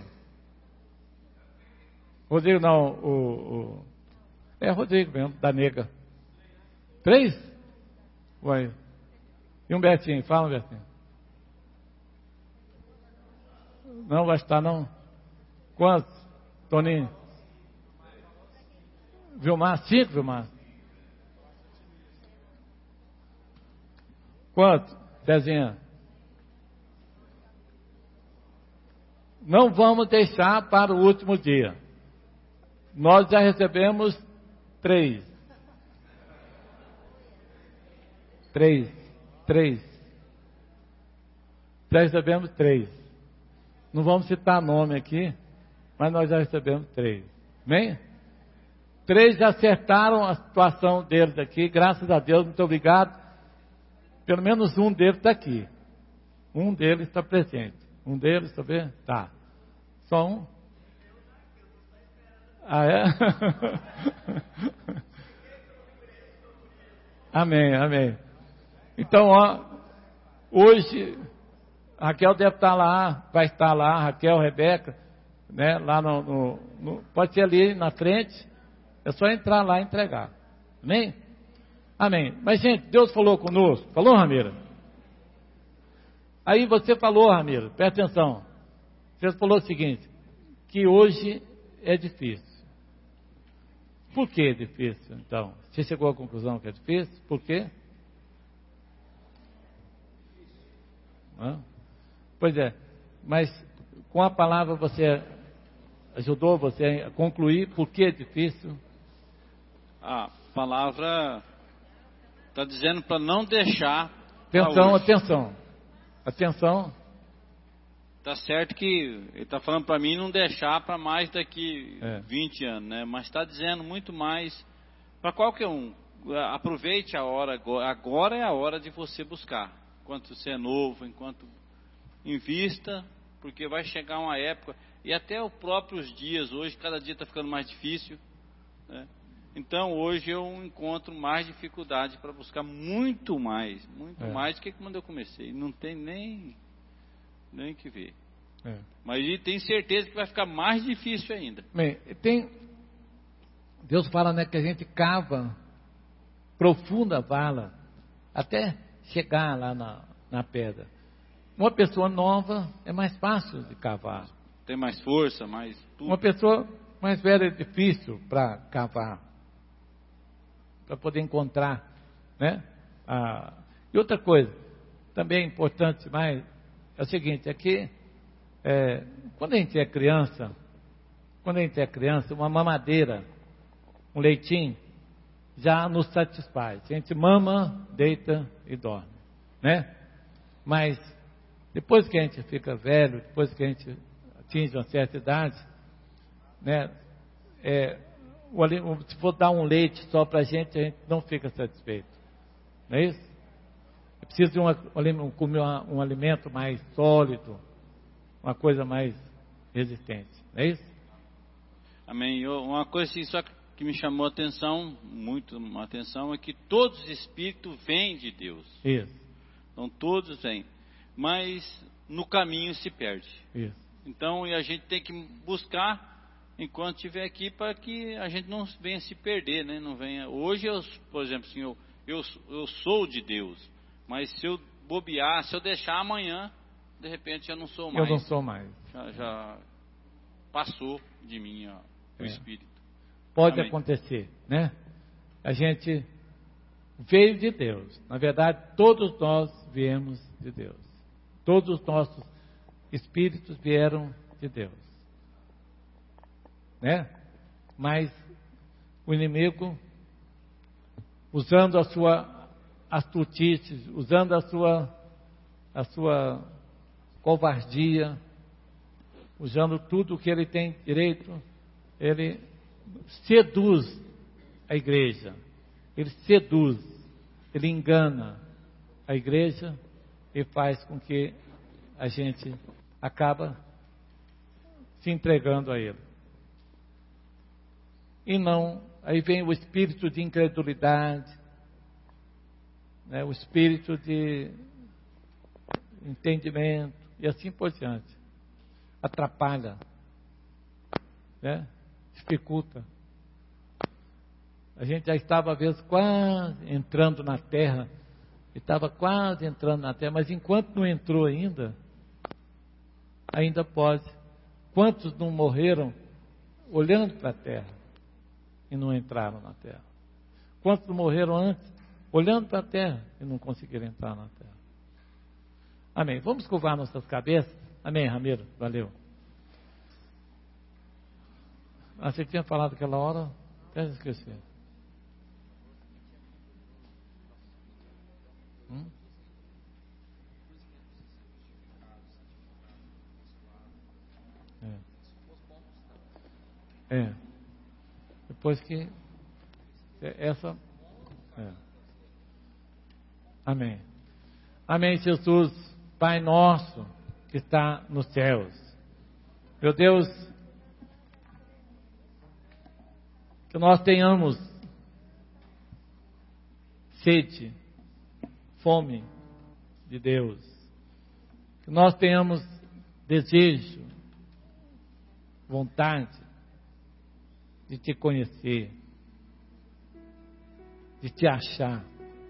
Rodrigo não, o... o... É Rodrigo mesmo, da nega. Três? Uai. E um Betinho, fala um Betinho. Não vai estar não? Quantos? Toninho? Vilmar? Cinco, Vilmar? Quanto? Dezinha? Não vamos deixar para o último dia. Nós já recebemos três. Três. Três. Já recebemos três. Não vamos citar nome aqui, mas nós já recebemos três. Amém? Três já acertaram a situação deles aqui. Graças a Deus, muito obrigado. Pelo menos um deles está aqui. Um deles está presente. Um deles, está vendo? Tá. Só um. Ah, é? Amém, amém. Então, ó, hoje, a Raquel deve estar lá, vai estar lá, Raquel, Rebeca, né, lá no, no, no, pode ser ali na frente, é só entrar lá e entregar. Amém? Amém. Mas, gente, Deus falou conosco. Falou, Ramiro? Aí você falou, Ramiro, presta atenção. Você falou o seguinte, que hoje é difícil. Por que é difícil, então? Você chegou à conclusão que é difícil? Por quê? Hã? Pois é, mas com a palavra você ajudou você a concluir por que é difícil? A palavra está dizendo para não deixar. Atenção, atenção, atenção. Tá certo que ele está falando para mim não deixar para mais daqui é. vinte anos, né? Mas está dizendo muito mais para qualquer um. Aproveite a hora agora. Agora é a hora de você buscar. Enquanto você é novo, enquanto invista, porque vai chegar uma época e até os próprios dias hoje, cada dia está ficando mais difícil, né? Então hoje eu encontro mais dificuldade para buscar muito mais, muito é. mais do que quando eu comecei. Não tem nem nem que ver. É. Mas tem certeza que vai ficar mais difícil ainda. Bem, tem, Deus fala, né, que a gente cava profunda vala até chegar lá na, na pedra. Uma pessoa nova é mais fácil de cavar. Tem mais força, mais tudo. Uma pessoa mais velha é difícil para cavar, para poder encontrar, né? Ah, e outra coisa, também importante, mas é o seguinte, é que é, quando a gente é criança, quando a gente é criança, uma mamadeira, um leitinho, já nos satisfaz. A gente mama, deita e dorme, né? Mas depois que a gente fica velho, depois que a gente atinge uma certa idade, né? É, se for dar um leite só para a gente, a gente não fica satisfeito, não é isso? É preciso de um, comer um alimento mais sólido, uma coisa mais resistente, não é isso? Amém. Eu, uma coisa assim, só que me chamou a atenção, muito a atenção, é que todos os espíritos vêm de Deus. Isso. Então todos vêm, mas no caminho se perde. Isso. Então e a gente tem que buscar enquanto estiver aqui para que a gente não venha se perder, né? Não venha. Hoje eu, por exemplo, assim, eu, eu, eu sou de Deus, mas se eu bobear, se eu deixar amanhã, de repente já não sou mais. Eu não sou mais. Já, já passou de mim ó, o é. Espírito. Pode Amém. acontecer, né? A gente veio de Deus. Na verdade, todos nós viemos de Deus. Todos os nossos espíritos vieram de Deus, né? Mas o inimigo, usando a sua astutice, usando a sua a sua covardia, usando tudo o que ele tem direito, ele seduz a igreja, ele seduz, ele engana a igreja e faz com que a gente acaba se entregando a ele. E não, aí vem o espírito de incredulidade, né, o espírito de entendimento e assim por diante. Atrapalha, né? Dificulta. A gente já estava, às vezes, quase entrando na terra, estava quase entrando na terra, mas enquanto não entrou ainda, ainda pode. Quantos não morreram olhando para a terra e não entraram na terra? Quantos não morreram antes olhando para a terra e não conseguiram entrar na terra? Amém. Vamos curvar nossas cabeças? Amém, Ramiro? Valeu. Ah, você tinha falado aquela hora? Até esqueci. Hum? É. É. Depois que essa. É. Amém. Amém, Jesus, Pai nosso que está nos céus. Meu Deus, que nós tenhamos sede, fome de Deus, que nós tenhamos desejo, vontade de te conhecer, de te achar.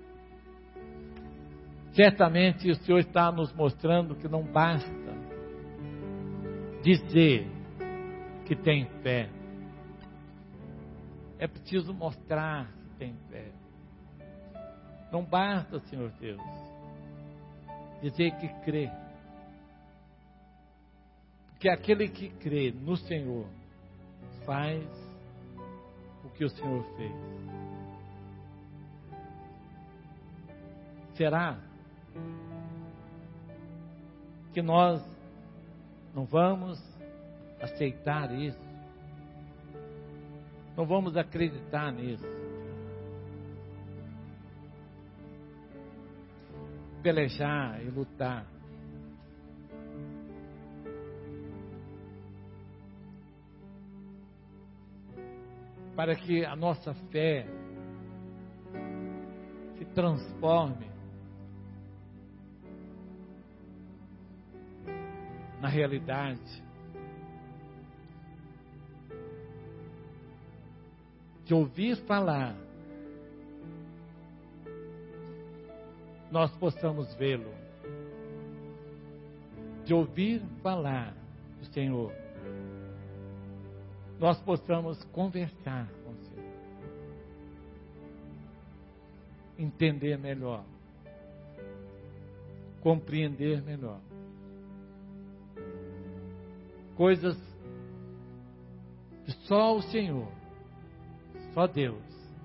Certamente o Senhor está nos mostrando que não basta dizer que tem fé. É preciso mostrar que tem fé. Não basta, Senhor Deus, dizer que crê. Porque aquele que crê no Senhor faz o que o Senhor fez. Será que nós não vamos aceitar isso? Não vamos acreditar nisso? Pelejar e lutar. Para que a nossa fé se transforme na realidade de ouvir falar, nós possamos vê-lo, de ouvir falar do Senhor, nós possamos conversar com o Senhor, entender melhor, compreender melhor, coisas que só o Senhor, só Deus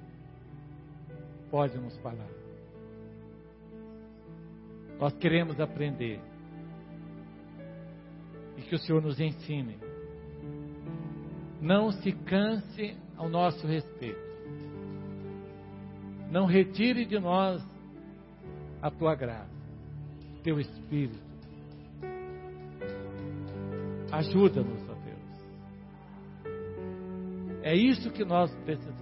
pode nos falar. Nós queremos aprender e que o Senhor nos ensine. Não se canse ao nosso respeito. Não retire de nós a tua graça, teu Espírito. Ajuda-nos, ó Deus. É isso que nós precisamos.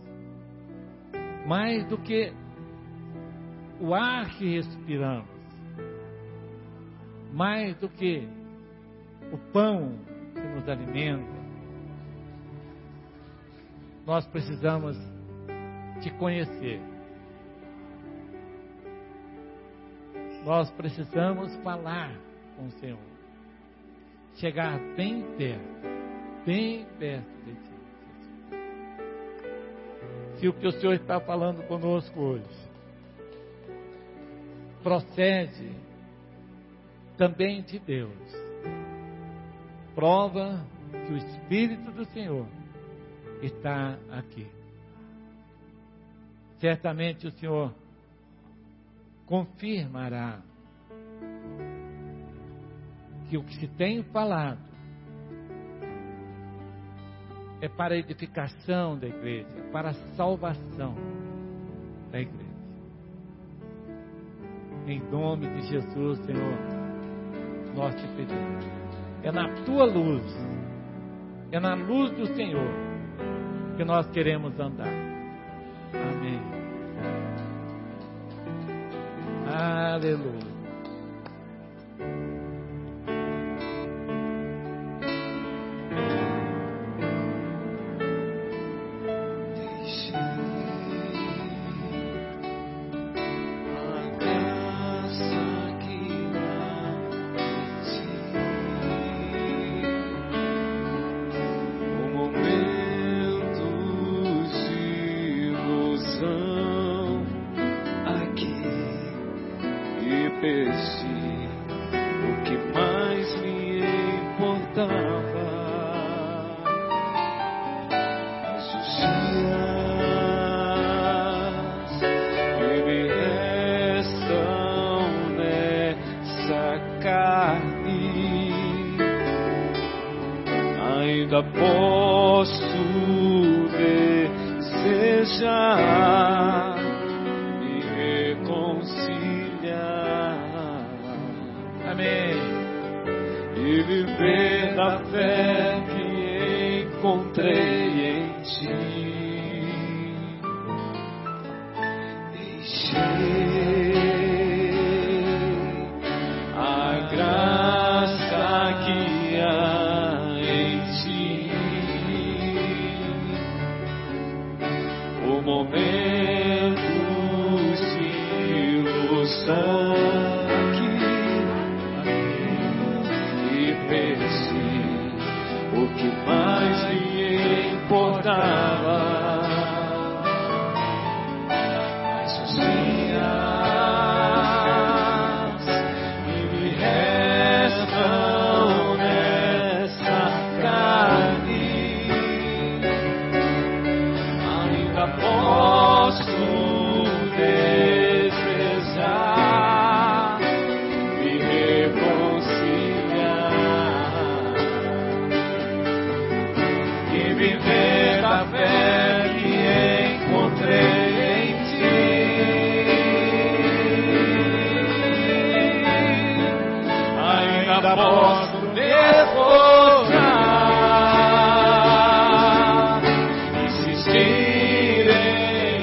Mais do que o ar que respiramos, mais do que o pão que nos alimenta, nós precisamos te conhecer. Nós precisamos falar com o Senhor. Chegar bem perto, bem perto de ti. Se o que o Senhor está falando conosco hoje procede também de Deus, prova que o Espírito do Senhor está aqui. Certamente o Senhor confirmará que o que se tem falado é para a edificação da igreja, para a salvação da igreja. Em nome de Jesus, Senhor, nós te pedimos. É na tua luz, é na luz do Senhor que nós queremos andar. Amém. Aleluia. Ainda posso desejar me reconciliar. Amém. E viver da fé que encontrei em ti. Deixei a graça que há em ti. O momento aqui e venci o que mais me importava. Mas os dias que me restam nessa carne ainda posso desejar me reconciliar e viver a fé que encontrei em ti. Ainda posso esforçar, insistir em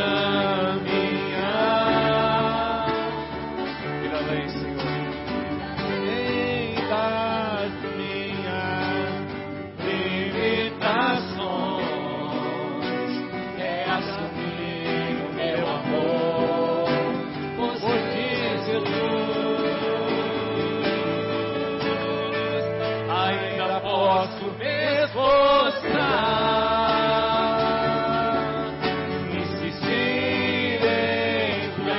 caminhar, ir além, Senhor, além das minhas limitações, é assumir o meu amor por ti, Jesus. Ainda posso me esforçar, insistir em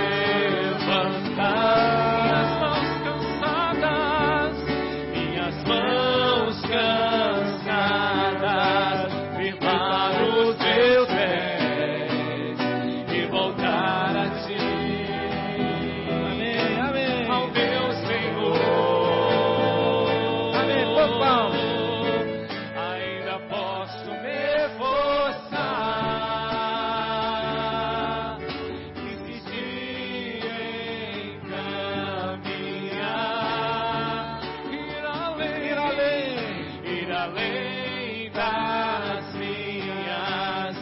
levantar minhas mãos cansadas, minhas mãos cansadas, firmar os teus pés e voltar a ti. Amém, amém. Ao meu Senhor. Amém. Ainda posso me esforçar, insistir em caminhar, ir além, ir além, ir além das minhas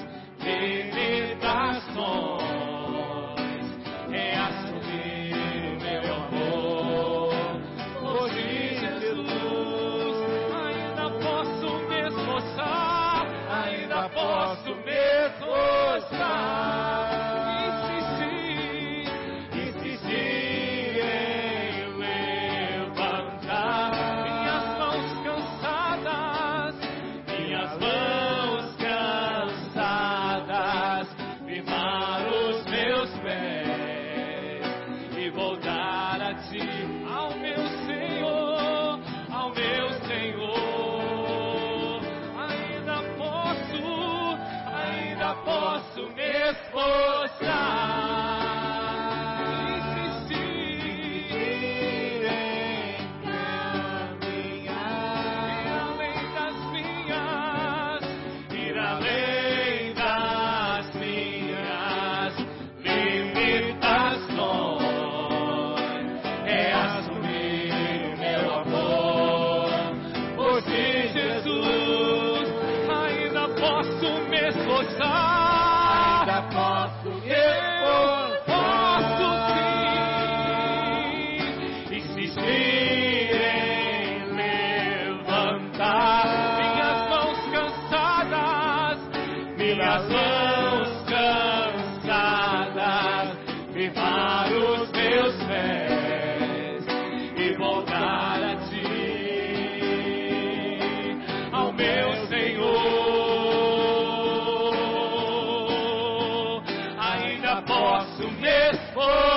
limitações, é assumir o meu amor por ti, Jesus. Ainda posso me esforçar, ainda posso me esforçar, insistir, insistir em levantar minhas mãos cansadas, minhas mãos cansadas, firmar os meus pés e voltar a ti, ao meu Senhor, ao meu Senhor. Ainda posso, ainda posso me esforçar, insistir em caminhar, ir além das minhas, ir além das minhas limitações, é assumir o meu amor por ti, Jesus. Ainda posso me esforçar, ainda posso me esforçar, posso sim, insistir em levantar minhas mãos cansadas, minhas mãos cansadas, firmar os meus pés e voltar a ti, ao meu Senhor. Ainda posso me esforçar,